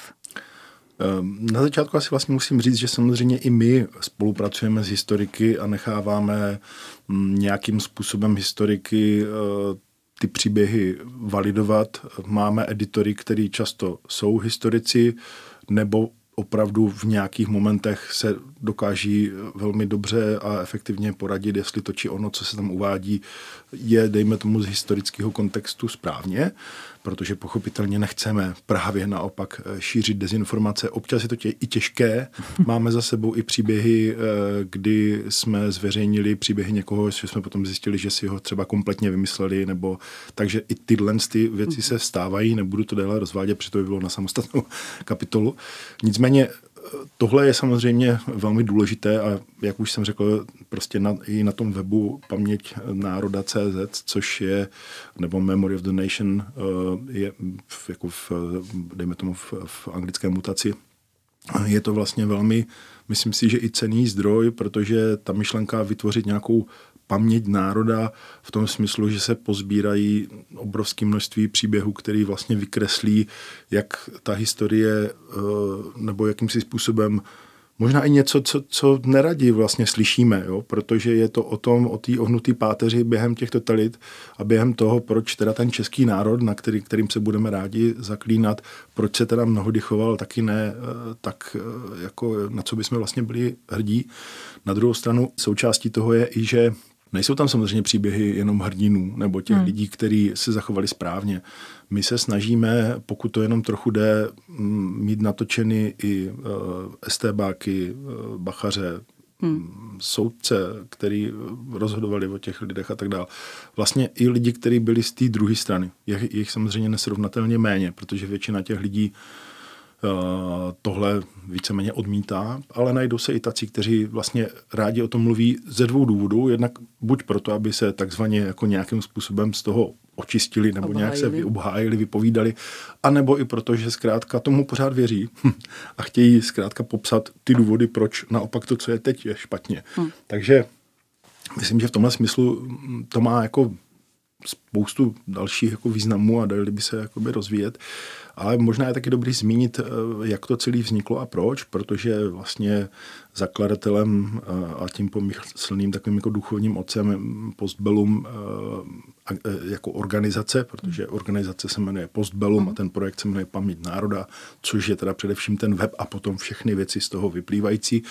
Na začátku asi vlastně musím říct, že samozřejmě i my spolupracujeme s historiky a necháváme nějakým způsobem historiky ty příběhy validovat. Máme editory, který často jsou historici, nebo opravdu v nějakých momentech se dokáží velmi dobře a efektivně poradit, jestli to či ono, co se tam uvádí, je, dejme tomu, z historického kontextu správně, protože pochopitelně nechceme právě naopak šířit dezinformace. Občas je to tě, i těžké. Máme za sebou i příběhy, kdy jsme zveřejnili příběhy někoho, že jsme potom zjistili, že si ho třeba kompletně vymysleli, nebo takže i tyhle ty věci se vstávají, nebudu to déle rozvádět, protože to by bylo na samostatnou kapitolu. Nicméně tohle je samozřejmě velmi důležité a jak už jsem řekl, prostě na, i na tom webu paměť národa tečka cé zet, což je, nebo Memory of the Nation, je v, jako v, dejme tomu v, v anglické mutaci. Je to vlastně velmi, myslím si, že i cenný zdroj, protože ta myšlenka vytvořit nějakou paměť národa v tom smyslu, že se pozbírají obrovské množství příběhů, který vlastně vykreslí, jak ta historie nebo jakýmsi způsobem možná i něco, co, co neradi vlastně slyšíme, jo? Protože je to o tom, o té ohnutý páteři během těch totalit a během toho, proč teda ten český národ, na který, kterým se budeme rádi zaklínat, proč se teda mnohdy choval taky ne tak, jako na co bychom vlastně byli hrdí. Na druhou stranu součástí toho je i, že nejsou tam samozřejmě příběhy jenom hrdinů nebo těch hmm. lidí, kteří se zachovali správně. My se snažíme, pokud to jenom trochu jde, mít natočeny i uh, estébáky, uh, bachaře, hmm. soudce, který rozhodovali o těch lidech a tak dále. Vlastně i lidi, kteří byli z té druhé strany. Je jich samozřejmě nesrovnatelně méně, protože většina těch lidí tohle víceméně odmítá, ale najdou se i tací, kteří vlastně rádi o tom mluví ze dvou důvodů. Jednak buď proto, aby se takzvaně jako nějakým způsobem z toho očistili nebo obhájili. Nějak se vyobhájili, vypovídali, anebo i proto, že zkrátka tomu pořád věří a chtějí zkrátka popsat ty důvody, proč naopak to, co je teď, je špatně. Hmm. Takže myslím, že v tomhle smyslu to má jako spoustu dalších jako významů a dali by se jakoby rozvíjet. Ale možná je taky dobrý zmínit, jak to celé vzniklo a proč, protože vlastně zakladatelem a tím pomyslným takovým jako duchovním otcem Postbellum jako organizace, protože organizace se jmenuje Postbellum a ten projekt se jmenuje Paměť národa, což je teda především ten web a potom všechny věci z toho vyplývající,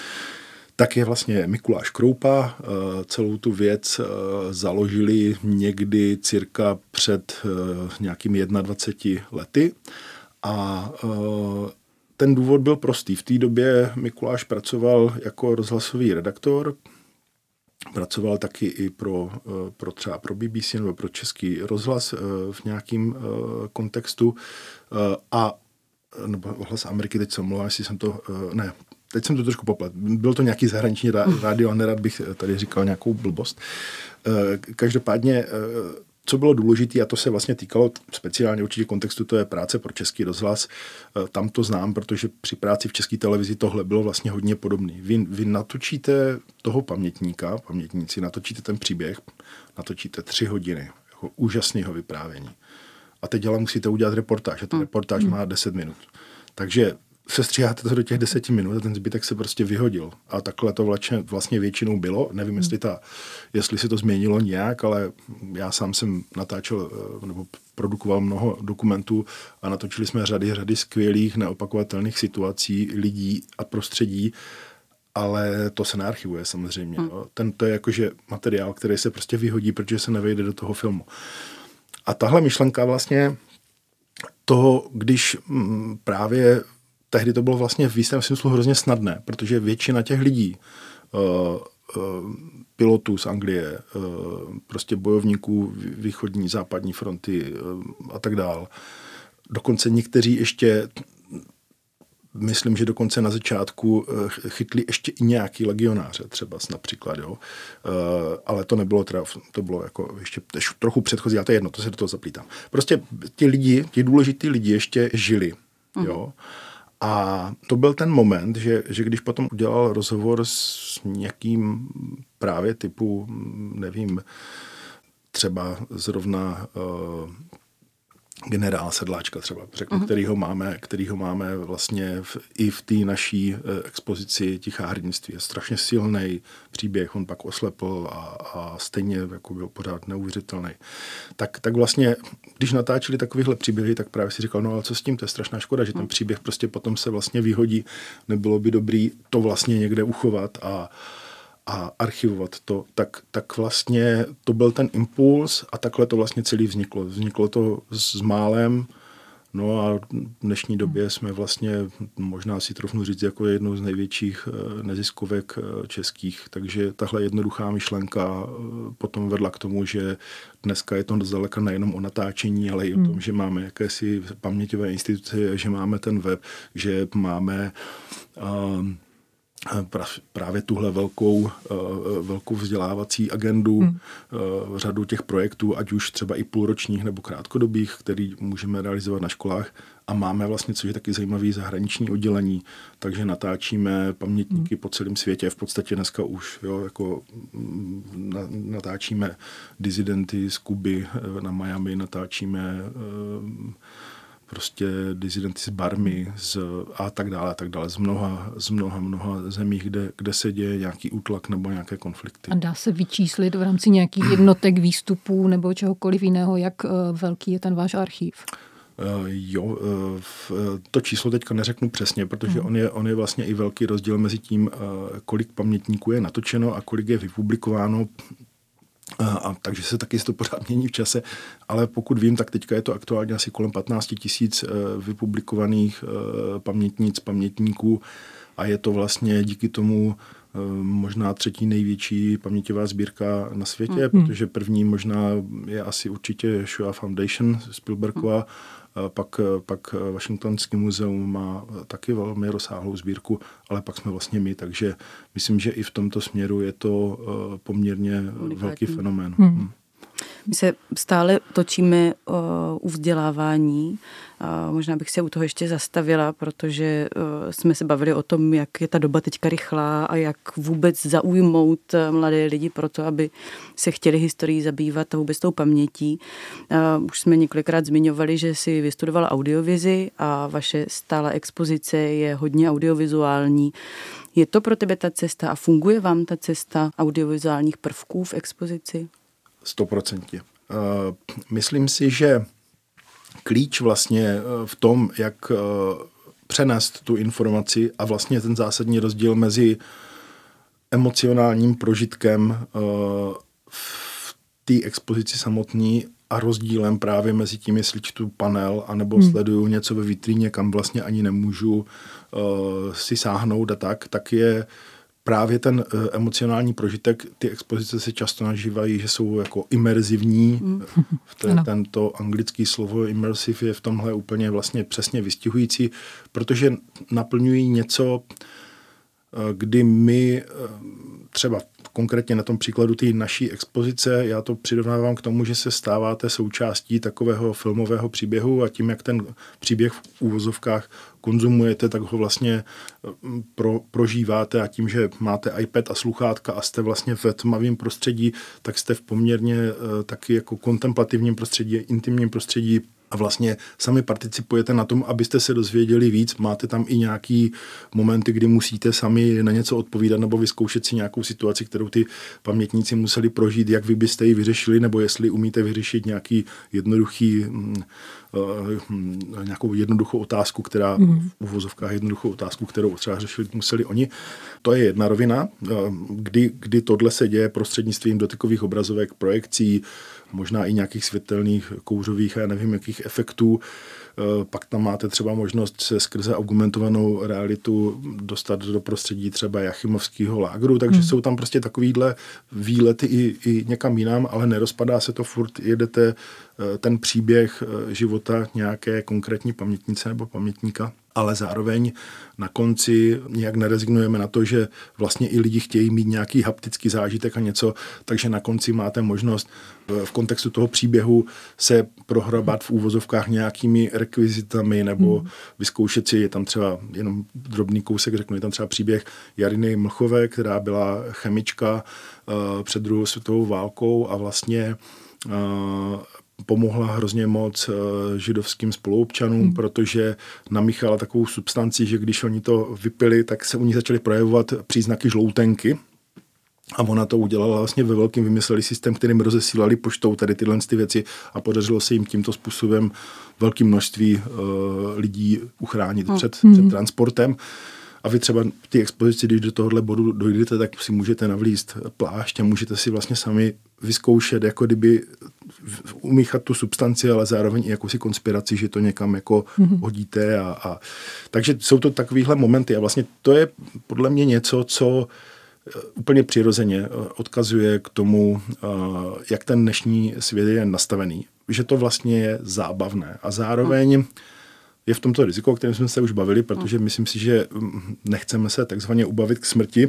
tak je vlastně Mikuláš Kroupa. Celou tu věc založili někdy cirka před nějakými dvaceti jednou lety a ten důvod byl prostý. V té době Mikuláš pracoval jako rozhlasový redaktor, pracoval taky i pro, pro třeba pro bé bé cé nebo pro Český rozhlas v nějakém kontextu a nebo Hlas Ameriky, teď se omlouvám, jestli jsem to, ne, teď jsem to trošku poplet. Byl to nějaký zahraniční rádio a nerad bych tady říkal nějakou blbost. Každopádně, co bylo důležité, a to se vlastně týkalo speciálně určitě kontextu, to je práce pro Český rozhlas. Tam to znám, protože při práci v České televizi tohle bylo vlastně hodně podobné. Vy, vy natočíte toho pamětníka, pamětníci, natočíte ten příběh, natočíte tři hodiny jako úžasného vyprávění. A teď ale musíte udělat reportáž a ta reportáž má deset minut. Takže sestříháte to do těch deseti minut a ten zbytek se prostě vyhodil. A takhle to vlastně většinou bylo. Nevím, jestli, ta, jestli se to změnilo nějak, ale já sám jsem natáčel nebo produkoval mnoho dokumentů a natočili jsme řady, řady skvělých, neopakovatelných situací, lidí a prostředí, ale to se nearchivuje samozřejmě. Hmm. Ten, to je jakože materiál, který se prostě vyhodí, protože se nevejde do toho filmu. A tahle myšlenka vlastně toho, když m, právě tehdy to bylo vlastně v jistém smyslu hrozně snadné, protože většina těch lidí, uh, uh, pilotů z Anglie, uh, prostě bojovníků východní, západní fronty uh, a tak dál, dokonce někteří ještě, myslím, že dokonce na začátku uh, chytli ještě i nějaký legionáře, třeba například, jo. Uh, ale to nebylo teda, to bylo jako ještě trochu předchozí, a to je jedno, to se do toho zaplítám. Prostě ti lidi, ti důležití lidi ještě žili, uh-huh. jo. A to byl ten moment, že, že když potom udělal rozhovor s někým právě typu, nevím, třeba zrovna uh, generála Sedláčka třeba, řeknu, uh-huh. kterýho máme, kterýho máme vlastně v, i v té naší expozici Tichá hrdinství. Je strašně silný příběh, on pak oslepl a, a stejně jako byl pořád neuvěřitelný. Tak, tak vlastně, když natáčeli takovýhle příběhy, tak právě si říkal, no ale co s tím, to je strašná škoda, že ten příběh prostě potom se vlastně vyhodí, nebylo by dobrý to vlastně někde uchovat a a archivovat to, tak, tak vlastně to byl ten impuls a takhle to vlastně celý vzniklo. Vzniklo to s Málem, no a v dnešní době jsme vlastně, možná si trofnu říct, jako jednou z největších neziskovek českých, takže tahle jednoduchá myšlenka potom vedla k tomu, že dneska je to zdaleka nejenom o natáčení, ale i o tom, že máme jakési paměťové instituce, že máme ten web, že máme um, právě tuhle velkou, velkou vzdělávací agendu, hmm. řadu těch projektů, ať už třeba i půlročních nebo krátkodobých, který můžeme realizovat na školách a máme vlastně, což je taky zajímavý, zahraniční oddělení, takže natáčíme pamětníky hmm. po celém světě, v podstatě dneska už, jo, jako natáčíme disidenty z Kuby na Miami, natáčíme prostě disidenty z Barmy z, a tak dále, a tak dále, z mnoha, z mnoha, mnoha zemí, kde, kde se děje nějaký útlak nebo nějaké konflikty. A dá se vyčíslit v rámci nějakých jednotek výstupů nebo čehokoliv jiného, jak velký je ten váš archív? Uh, jo, uh, to číslo teďka neřeknu přesně, protože hmm. on, je, on je vlastně i velký rozdíl mezi tím, uh, kolik pamětníků je natočeno a kolik je vypublikováno. A, a takže se taky to pořád mění v čase, ale pokud vím, tak teďka je to aktuálně asi kolem patnáct tisíc vypublikovaných pamětnic, pamětníků a je to vlastně díky tomu možná třetí největší paměťová sbírka na světě, mm. protože první možná je asi určitě Shoah Foundation Spielbergova, mm. pak, pak Washingtonský muzeum má taky velmi rozsáhlou sbírku, ale pak jsme vlastně my, takže myslím, že i v tomto směru je to poměrně unikátní. Velký fenomén. Mm. Mm. My se stále točíme uh, u vzdělávání. Uh, možná bych se u toho ještě zastavila, protože uh, jsme se bavili o tom, jak je ta doba teďka rychlá a jak vůbec zaujmout mladé lidi pro to, aby se chtěli historií zabývat a vůbec tou pamětí. Uh, už jsme několikrát zmiňovali, že si vystudovala audiovizi a vaše stálá expozice je hodně audiovizuální. Je to pro tebe ta cesta a funguje vám ta cesta audiovizuálních prvků v expozici? Stoprocentně. Myslím si, že klíč vlastně v tom, jak přenést tu informaci a vlastně ten zásadní rozdíl mezi emocionálním prožitkem v té expozici samotný a rozdílem právě mezi tím, jestli čtu panel anebo hmm. sleduju něco ve vitríně, kam vlastně ani nemůžu si sáhnout a tak, tak je právě ten uh, emocionální prožitek, ty expozice se často nažívají, že jsou jako imerzivní. Mm. To, tento anglický slovo immersive je v tomhle úplně vlastně přesně vystihující, protože naplňují něco, uh, kdy my uh, třeba konkrétně na tom příkladu té naší expozice, já to přirovnávám k tomu, že se stáváte součástí takového filmového příběhu a tím, jak ten příběh v úvozovkách konzumujete, tak ho vlastně pro, prožíváte a tím, že máte iPad a sluchátka a jste vlastně v tmavém prostředí, tak jste v poměrně uh, taky jako kontemplativním prostředí, intimním prostředí a vlastně sami participujete na tom, abyste se dozvěděli víc. Máte tam i nějaký momenty, kdy musíte sami na něco odpovídat nebo vyzkoušet si nějakou situaci, kterou ty pamětníci museli prožít, jak vy byste ji vyřešili, nebo jestli umíte vyřešit nějaký jednoduchý, nějakou jednoduchou otázku, která mm. v uvozovkách jednoduchou otázku, kterou třeba řešili museli oni. To je jedna rovina, kdy, kdy tohle se děje prostřednictvím dotykových obrazovek, projekcí, možná i nějakých světelných, kouřových a já nevím, jakých efektů. Pak tam máte třeba možnost se skrze augmentovanou realitu dostat do prostředí třeba Jachimovského lágru, takže hmm. jsou tam prostě takovýhle výlety i, i někam jinam, ale nerozpadá se to furt, jedete ten příběh života nějaké konkrétní pamětnice nebo pamětníka, ale zároveň na konci nějak nerezignujeme na to, že vlastně i lidi chtějí mít nějaký haptický zážitek a něco, takže na konci máte možnost v kontextu toho příběhu se prohrabat v úvozovkách nějakými rekvizitami nebo hmm. vyzkoušet si, je tam třeba jenom drobný kousek, řeknu, je tam třeba příběh Jariny Mlchové, která byla chemička uh, před druhou světovou válkou a vlastně pomohla hrozně moc židovským spoluobčanům, hmm. protože namíchala takovou substanci, že když oni to vypili, tak se u nich začaly projevovat příznaky žloutenky. A ona to udělala vlastně ve velkým, vymysleli systém, kterým rozesílali poštou tady tyhle ty věci a podařilo se jim tímto způsobem velké množství uh, lidí uchránit hmm. před, před transportem. A vy třeba v té expozici, když do tohohle bodu dojdete, tak si můžete navlíct plášť a můžete si vlastně sami vyzkoušet, jako kdyby umíchat tu substanci, ale zároveň i jakousi konspiraci, že to někam jako mm-hmm. hodíte. A, a... Takže jsou to takovýhle momenty a vlastně to je podle mě něco, co úplně přirozeně odkazuje k tomu, jak ten dnešní svět je nastavený. Že to vlastně je zábavné a zároveň je v tomto riziko, o kterém jsme se už bavili, protože myslím si, že nechceme se takzvaně ubavit k smrti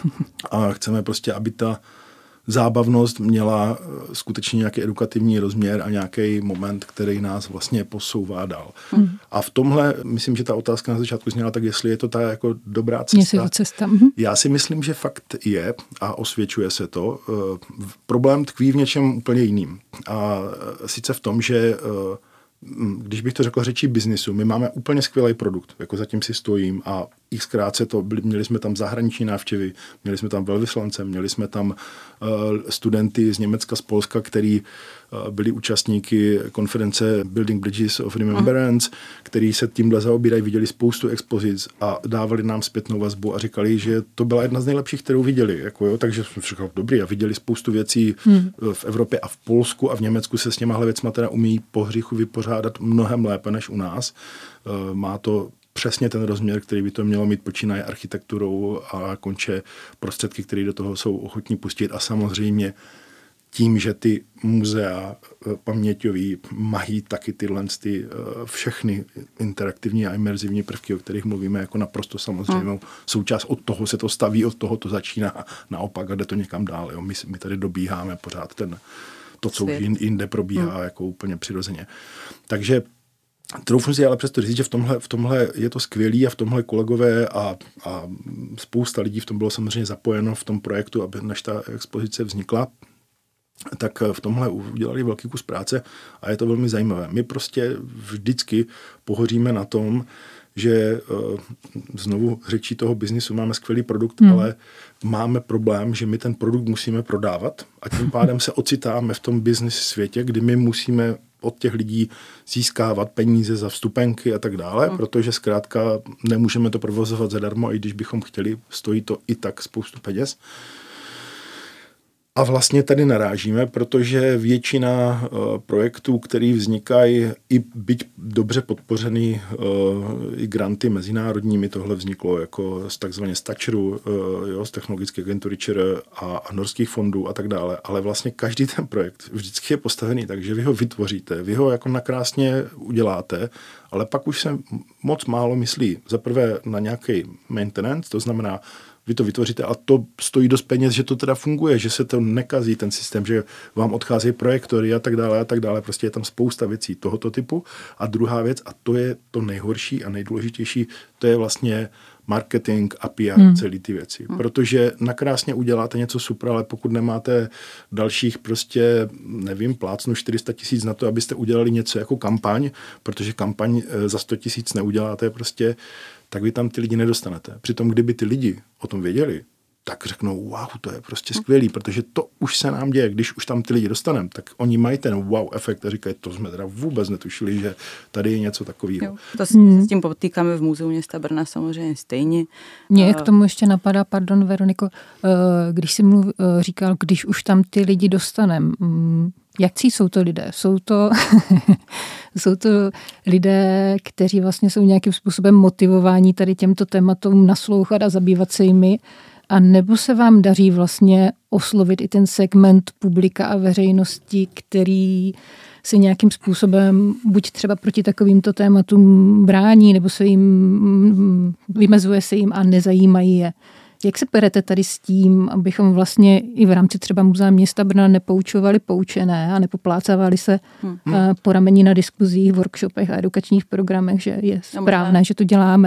a chceme prostě, aby ta zábavnost měla skutečně nějaký edukativní rozměr a nějaký moment, který nás vlastně posouvá dál. Mm. A v tomhle, myslím, že ta otázka na začátku zněla tak, jestli je to ta jako dobrá cesta. cesta. Mm. Já si myslím, že fakt je a osvědčuje se to. Problém tkví v něčem úplně jiným. A sice v tom, že když bych to řekl řečí biznisu, my máme úplně skvělý produkt, jako zatím si stojím a xkrát se to, byli, měli jsme tam zahraniční návštěvy, měli jsme tam velvyslance, měli jsme tam uh, studenty z Německa, z Polska, který uh, byli účastníky konference Building Bridges of Remembrance, uh. který se tímhle zaobírají, viděli spoustu expozic a dávali nám zpětnou vazbu a říkali, že to byla jedna z nejlepších, kterou viděli. Jako jo, takže jsem říkal, dobrý, a viděli spoustu věcí hmm. v Evropě a v Polsku a v Německu se s těmahle věcma teda umí po hříchu vypořádat mnohem lépe než u nás. Uh, má to přesně ten rozměr, který by to mělo mít, počínaje architekturou a konče prostředky, které do toho jsou ochotní pustit. A samozřejmě tím, že ty muzea paměťový mají taky tyhle ty všechny interaktivní a imerzivní prvky, o kterých mluvíme, jako naprosto samozřejmou hmm. součást. Od toho se to staví, od toho to začíná naopak a jde to někam dál. Jo. My, my tady dobíháme pořád ten, to, co Svět. už jinde probíhá hmm. jako úplně přirozeně. Takže troufnu si ale přesto říct, že v tomhle, v tomhle je to skvělý a v tomhle kolegové a, a spousta lidí v tom bylo samozřejmě zapojeno v tom projektu, aby než ta expozice vznikla, tak v tomhle udělali velký kus práce a je to velmi zajímavé. My prostě vždycky pohoříme na tom, že znovu řečí toho biznisu máme skvělý produkt, hmm. ale máme problém, že my ten produkt musíme prodávat a tím pádem se ocitáme v tom business světě, kdy my musíme od těch lidí získávat peníze za vstupenky a tak dále, hmm. protože zkrátka nemůžeme to provozovat zadarmo, i když bychom chtěli, stojí to i tak spoustu peněz. A vlastně tady narážíme, protože většina uh, projektů, který vznikají, i byť dobře podpořený uh, i granty mezinárodními, tohle vzniklo jako z takzvaně Stačeru, uh, jo, z technologické agentury ČR a, a norských fondů a tak dále, ale vlastně každý ten projekt vždycky je postavený tak, že vy ho vytvoříte, vy ho jako nakrásně uděláte, ale pak už se moc málo myslí za prvé na nějaký maintenance, to znamená, vy to vytvoříte a to stojí dost peněz, že to teda funguje, že se to nekazí ten systém, že vám odchází projektory a tak dále a tak dále. Prostě je tam spousta věcí tohoto typu. A druhá věc, a to je to nejhorší a nejdůležitější, to je vlastně marketing a P R, hmm. celý ty věci. Hmm. Protože nakrásně uděláte něco super, ale pokud nemáte dalších prostě, nevím, plácnu čtyři sta tisíc na to, abyste udělali něco jako kampaň, protože kampaň za sto tisíc neuděláte prostě, tak vy tam ty lidi nedostanete. Přitom, kdyby ty lidi o tom věděli, tak řeknou, wow, to je prostě skvělý, protože to už se nám děje. Když už tam ty lidi dostaneme, tak oni mají ten wow efekt a říkají, to jsme teda vůbec netušili, že tady je něco takového. Jo, to s, hmm. s tím potýkáme v Muzeu města Brna samozřejmě stejně. Mně k tomu ještě napadá, pardon Veroniko, když jsi mluv, říkal, když už tam ty lidi dostaneme, jakcí jsou to lidé? Jsou to, jsou to lidé, kteří vlastně jsou nějakým způsobem motivováni tady těmto tématům naslouchat a zabývat se jimi, a nebo se vám daří vlastně oslovit i ten segment publika a veřejnosti, který se nějakým způsobem buď třeba proti takovýmto tématům brání, nebo se jim vymezuje se jim a nezajímají je. Jak se perete tady s tím, abychom vlastně i v rámci třeba Muzea města Brna nepoučovali poučené a nepoplácávali se hmm. po rameni na diskuzích, workshopech a edukačních programech, že je správné, že to děláme?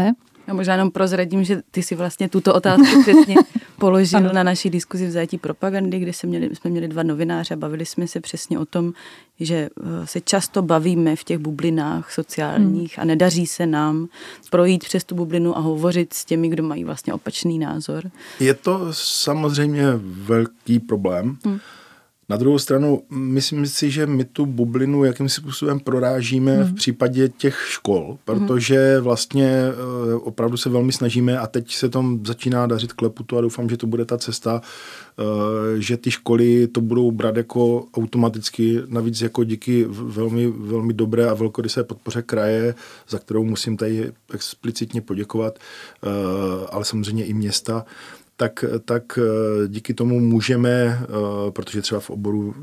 Já možná jenom prozradím, že ty si vlastně tuto otázku přesně položil na naší diskuzi v zajetí propagandy, kde jsme měli, jsme měli dva novináře a bavili jsme se přesně o tom, že se často bavíme v těch bublinách sociálních hmm. a nedaří se nám projít přes tu bublinu a hovořit s těmi, kdo mají vlastně opačný názor. Je to samozřejmě velký problém. Hmm. Na druhou stranu, myslím si, že my tu bublinu jakým způsobem prorážíme mm. v případě těch škol, protože vlastně opravdu se velmi snažíme a teď se tam začíná dařit kleputu a doufám, že to bude ta cesta, že ty školy to budou brát jako automaticky, navíc jako díky velmi, velmi dobré a velkorysé podpoře kraje, za kterou musím tady explicitně poděkovat, ale samozřejmě i města. Tak, tak díky tomu můžeme, protože třeba v oboru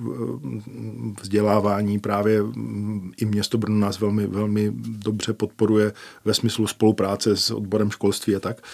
vzdělávání právě i město Brno nás velmi, velmi dobře podporuje ve smyslu spolupráce s odborem školství a tak.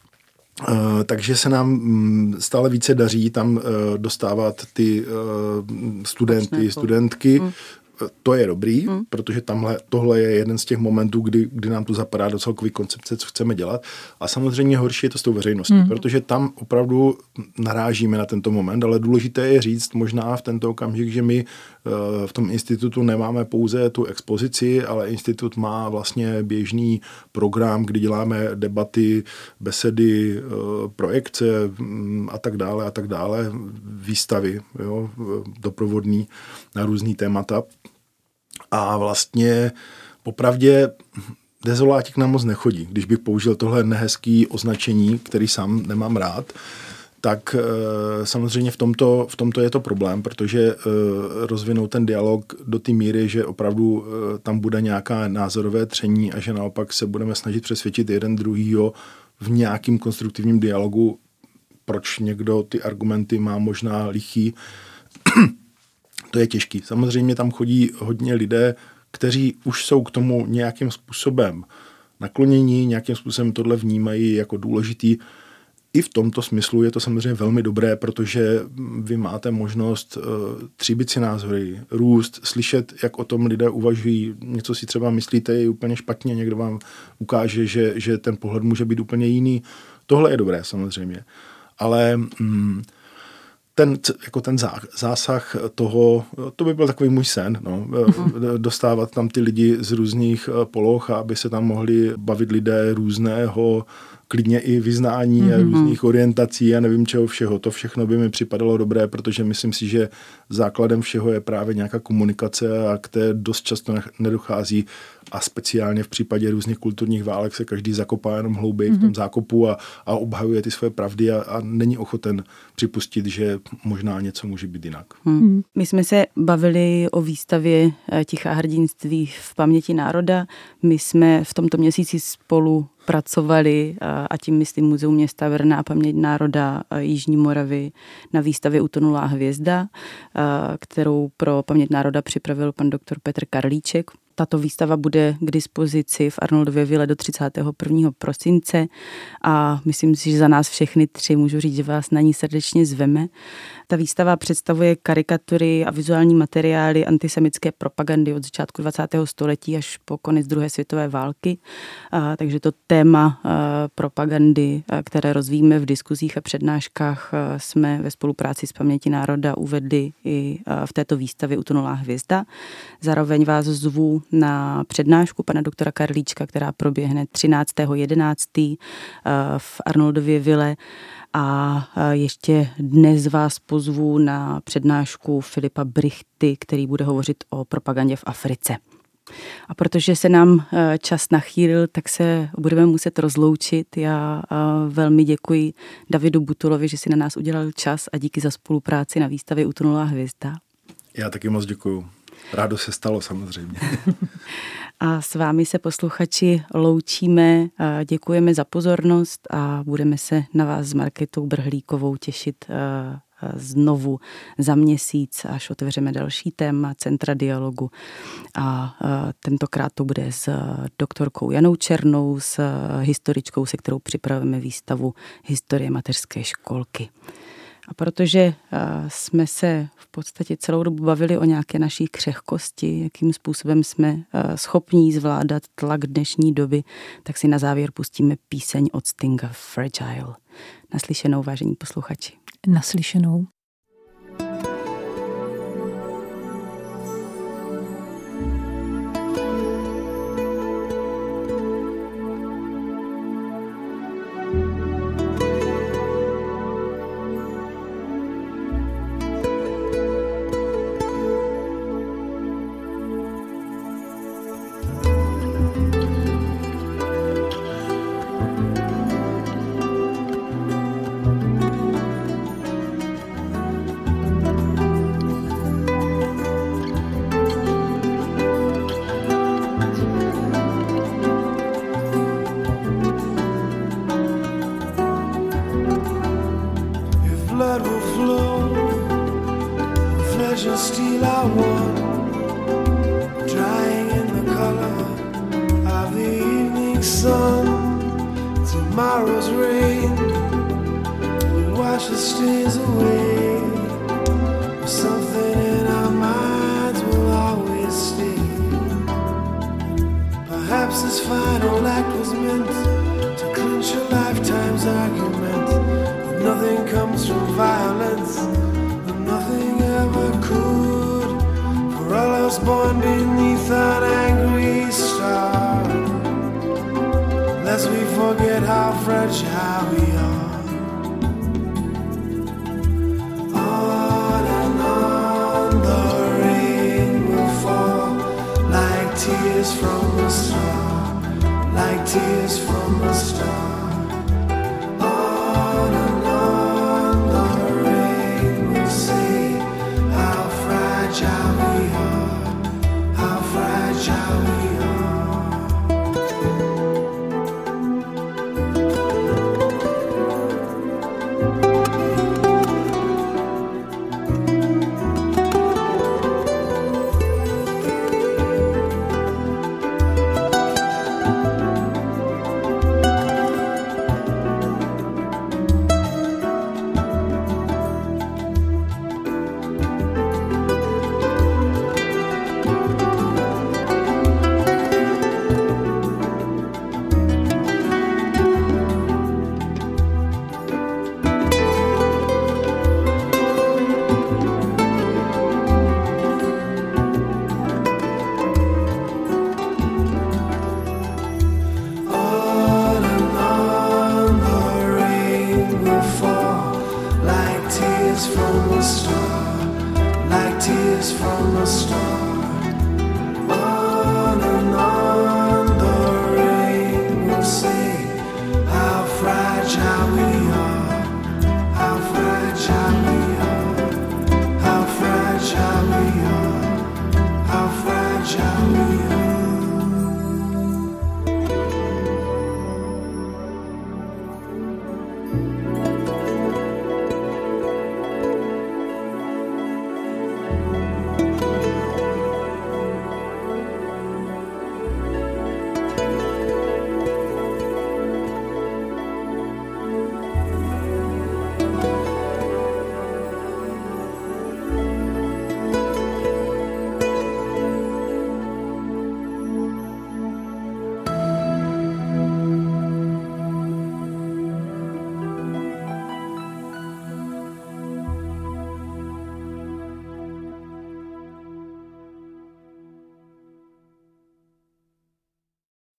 Takže se nám stále více daří tam dostávat ty studenty, studentky. Hmm. To je dobrý, hmm. protože tamhle, tohle je jeden z těch momentů, kdy, kdy nám to zapadá do celkový koncepce, co chceme dělat. A samozřejmě horší je to s tou veřejností, hmm. protože tam opravdu narážíme na tento moment, ale důležité je říct možná v tento okamžik, že my v tom institutu nemáme pouze tu expozici, ale institut má vlastně běžný program, kdy děláme debaty, besedy, projekce a tak dále a tak dále, výstavy, jo, doprovodný na různý témata. A vlastně popravdě dezoláti k nám moc nechodí. Když bych použil tohle nehezký označení, který sám nemám rád, tak e, samozřejmě v tomto, v tomto je to problém, protože e, rozvinout ten dialog do té míry, že opravdu e, tam bude nějaká názorové tření a že naopak se budeme snažit přesvědčit jeden druhýho v nějakým konstruktivním dialogu, proč někdo ty argumenty má možná lichý. To je těžký. Samozřejmě tam chodí hodně lidé, kteří už jsou k tomu nějakým způsobem naklonění, nějakým způsobem tohle vnímají jako důležitý. I v tomto smyslu je to samozřejmě velmi dobré, protože vy máte možnost uh, tříbit si názory, růst, slyšet, jak o tom lidé uvažují. Něco si třeba myslíte je úplně špatně, někdo vám ukáže, že, že ten pohled může být úplně jiný. Tohle je dobré samozřejmě. Ale mm, ten, jako ten zásah toho, to by byl takový můj sen, no, mm-hmm. dostávat tam ty lidi z různých poloh, aby se tam mohli bavit lidé různého, klidně i vyznání mm-hmm. a různých orientací a nevím čeho všeho. To všechno by mi připadalo dobré, protože myslím si, že základem všeho je právě nějaká komunikace a k té dost často nedochází a speciálně v případě různých kulturních válek se každý zakopá jenom hlouběji mm-hmm. v tom zákopu a, a obhajuje ty své pravdy a, a není ochoten připustit, že možná něco může být jinak. Hmm. My jsme se bavili o výstavě Tichá hrdinství v paměti národa. My jsme v tomto měsíci spolu pracovali, a tím myslím Muzeum města Brna a paměť národa Jižní Moravy, na výstavě Utonulá hvězda, kterou pro paměť národa připravil pan doktor Petr Karlíček. Tato výstava bude k dispozici v Arnoldově vile do třicátého prvního prosince a myslím si, že za nás všechny tři můžu říct, že vás na ní srdečně zveme. Ta výstava představuje karikatury a vizuální materiály antisemitské propagandy od začátku dvacátého století až po konec druhé světové války. A, takže to téma a, propagandy, a, které rozvíjíme v diskuzích a přednáškách, a, jsme ve spolupráci s Pamětí národa uvedli i a, v této výstavě Utonulá hvězda. Zároveň vás zvu na přednášku pana doktora Karlíčka, která proběhne třináctého jedenáctého v Arnoldově vile. A ještě dnes vás pozvu na přednášku Filipa Brichty, který bude hovořit o propagandě v Africe. A protože se nám čas nachýlil, tak se budeme muset rozloučit. Já velmi děkuji Davidu Butulovi, že si na nás udělal čas a díky za spolupráci na výstavě Utonulá hvězda. Já taky moc děkuju. Rádo se stalo samozřejmě. A s vámi se posluchači loučíme, děkujeme za pozornost a budeme se na vás s Markétou Brhlíkovou těšit znovu za měsíc, až otevřeme další téma Centra dialogu. A tentokrát to bude s doktorkou Janou Černou, s historičkou, se kterou připravujeme výstavu Historie mateřské školky. A protože jsme se v podstatě celou dobu bavili o nějaké naší křehkosti, jakým způsobem jsme schopní zvládat tlak dnešní doby, tak si na závěr pustíme píseň od Stinga Fragile. Naslyšenou, vážení posluchači. Naslyšenou. Tomorrow's rain will wash the stains away. Something in our minds will always stay. Perhaps this final act was meant to clinch a lifetime's argument. But nothing comes from violence, and nothing ever could. For all us born beneath an angry star, lest we forget how fragile we are. On and on the rain will fall, like tears from a star, like tears from a star.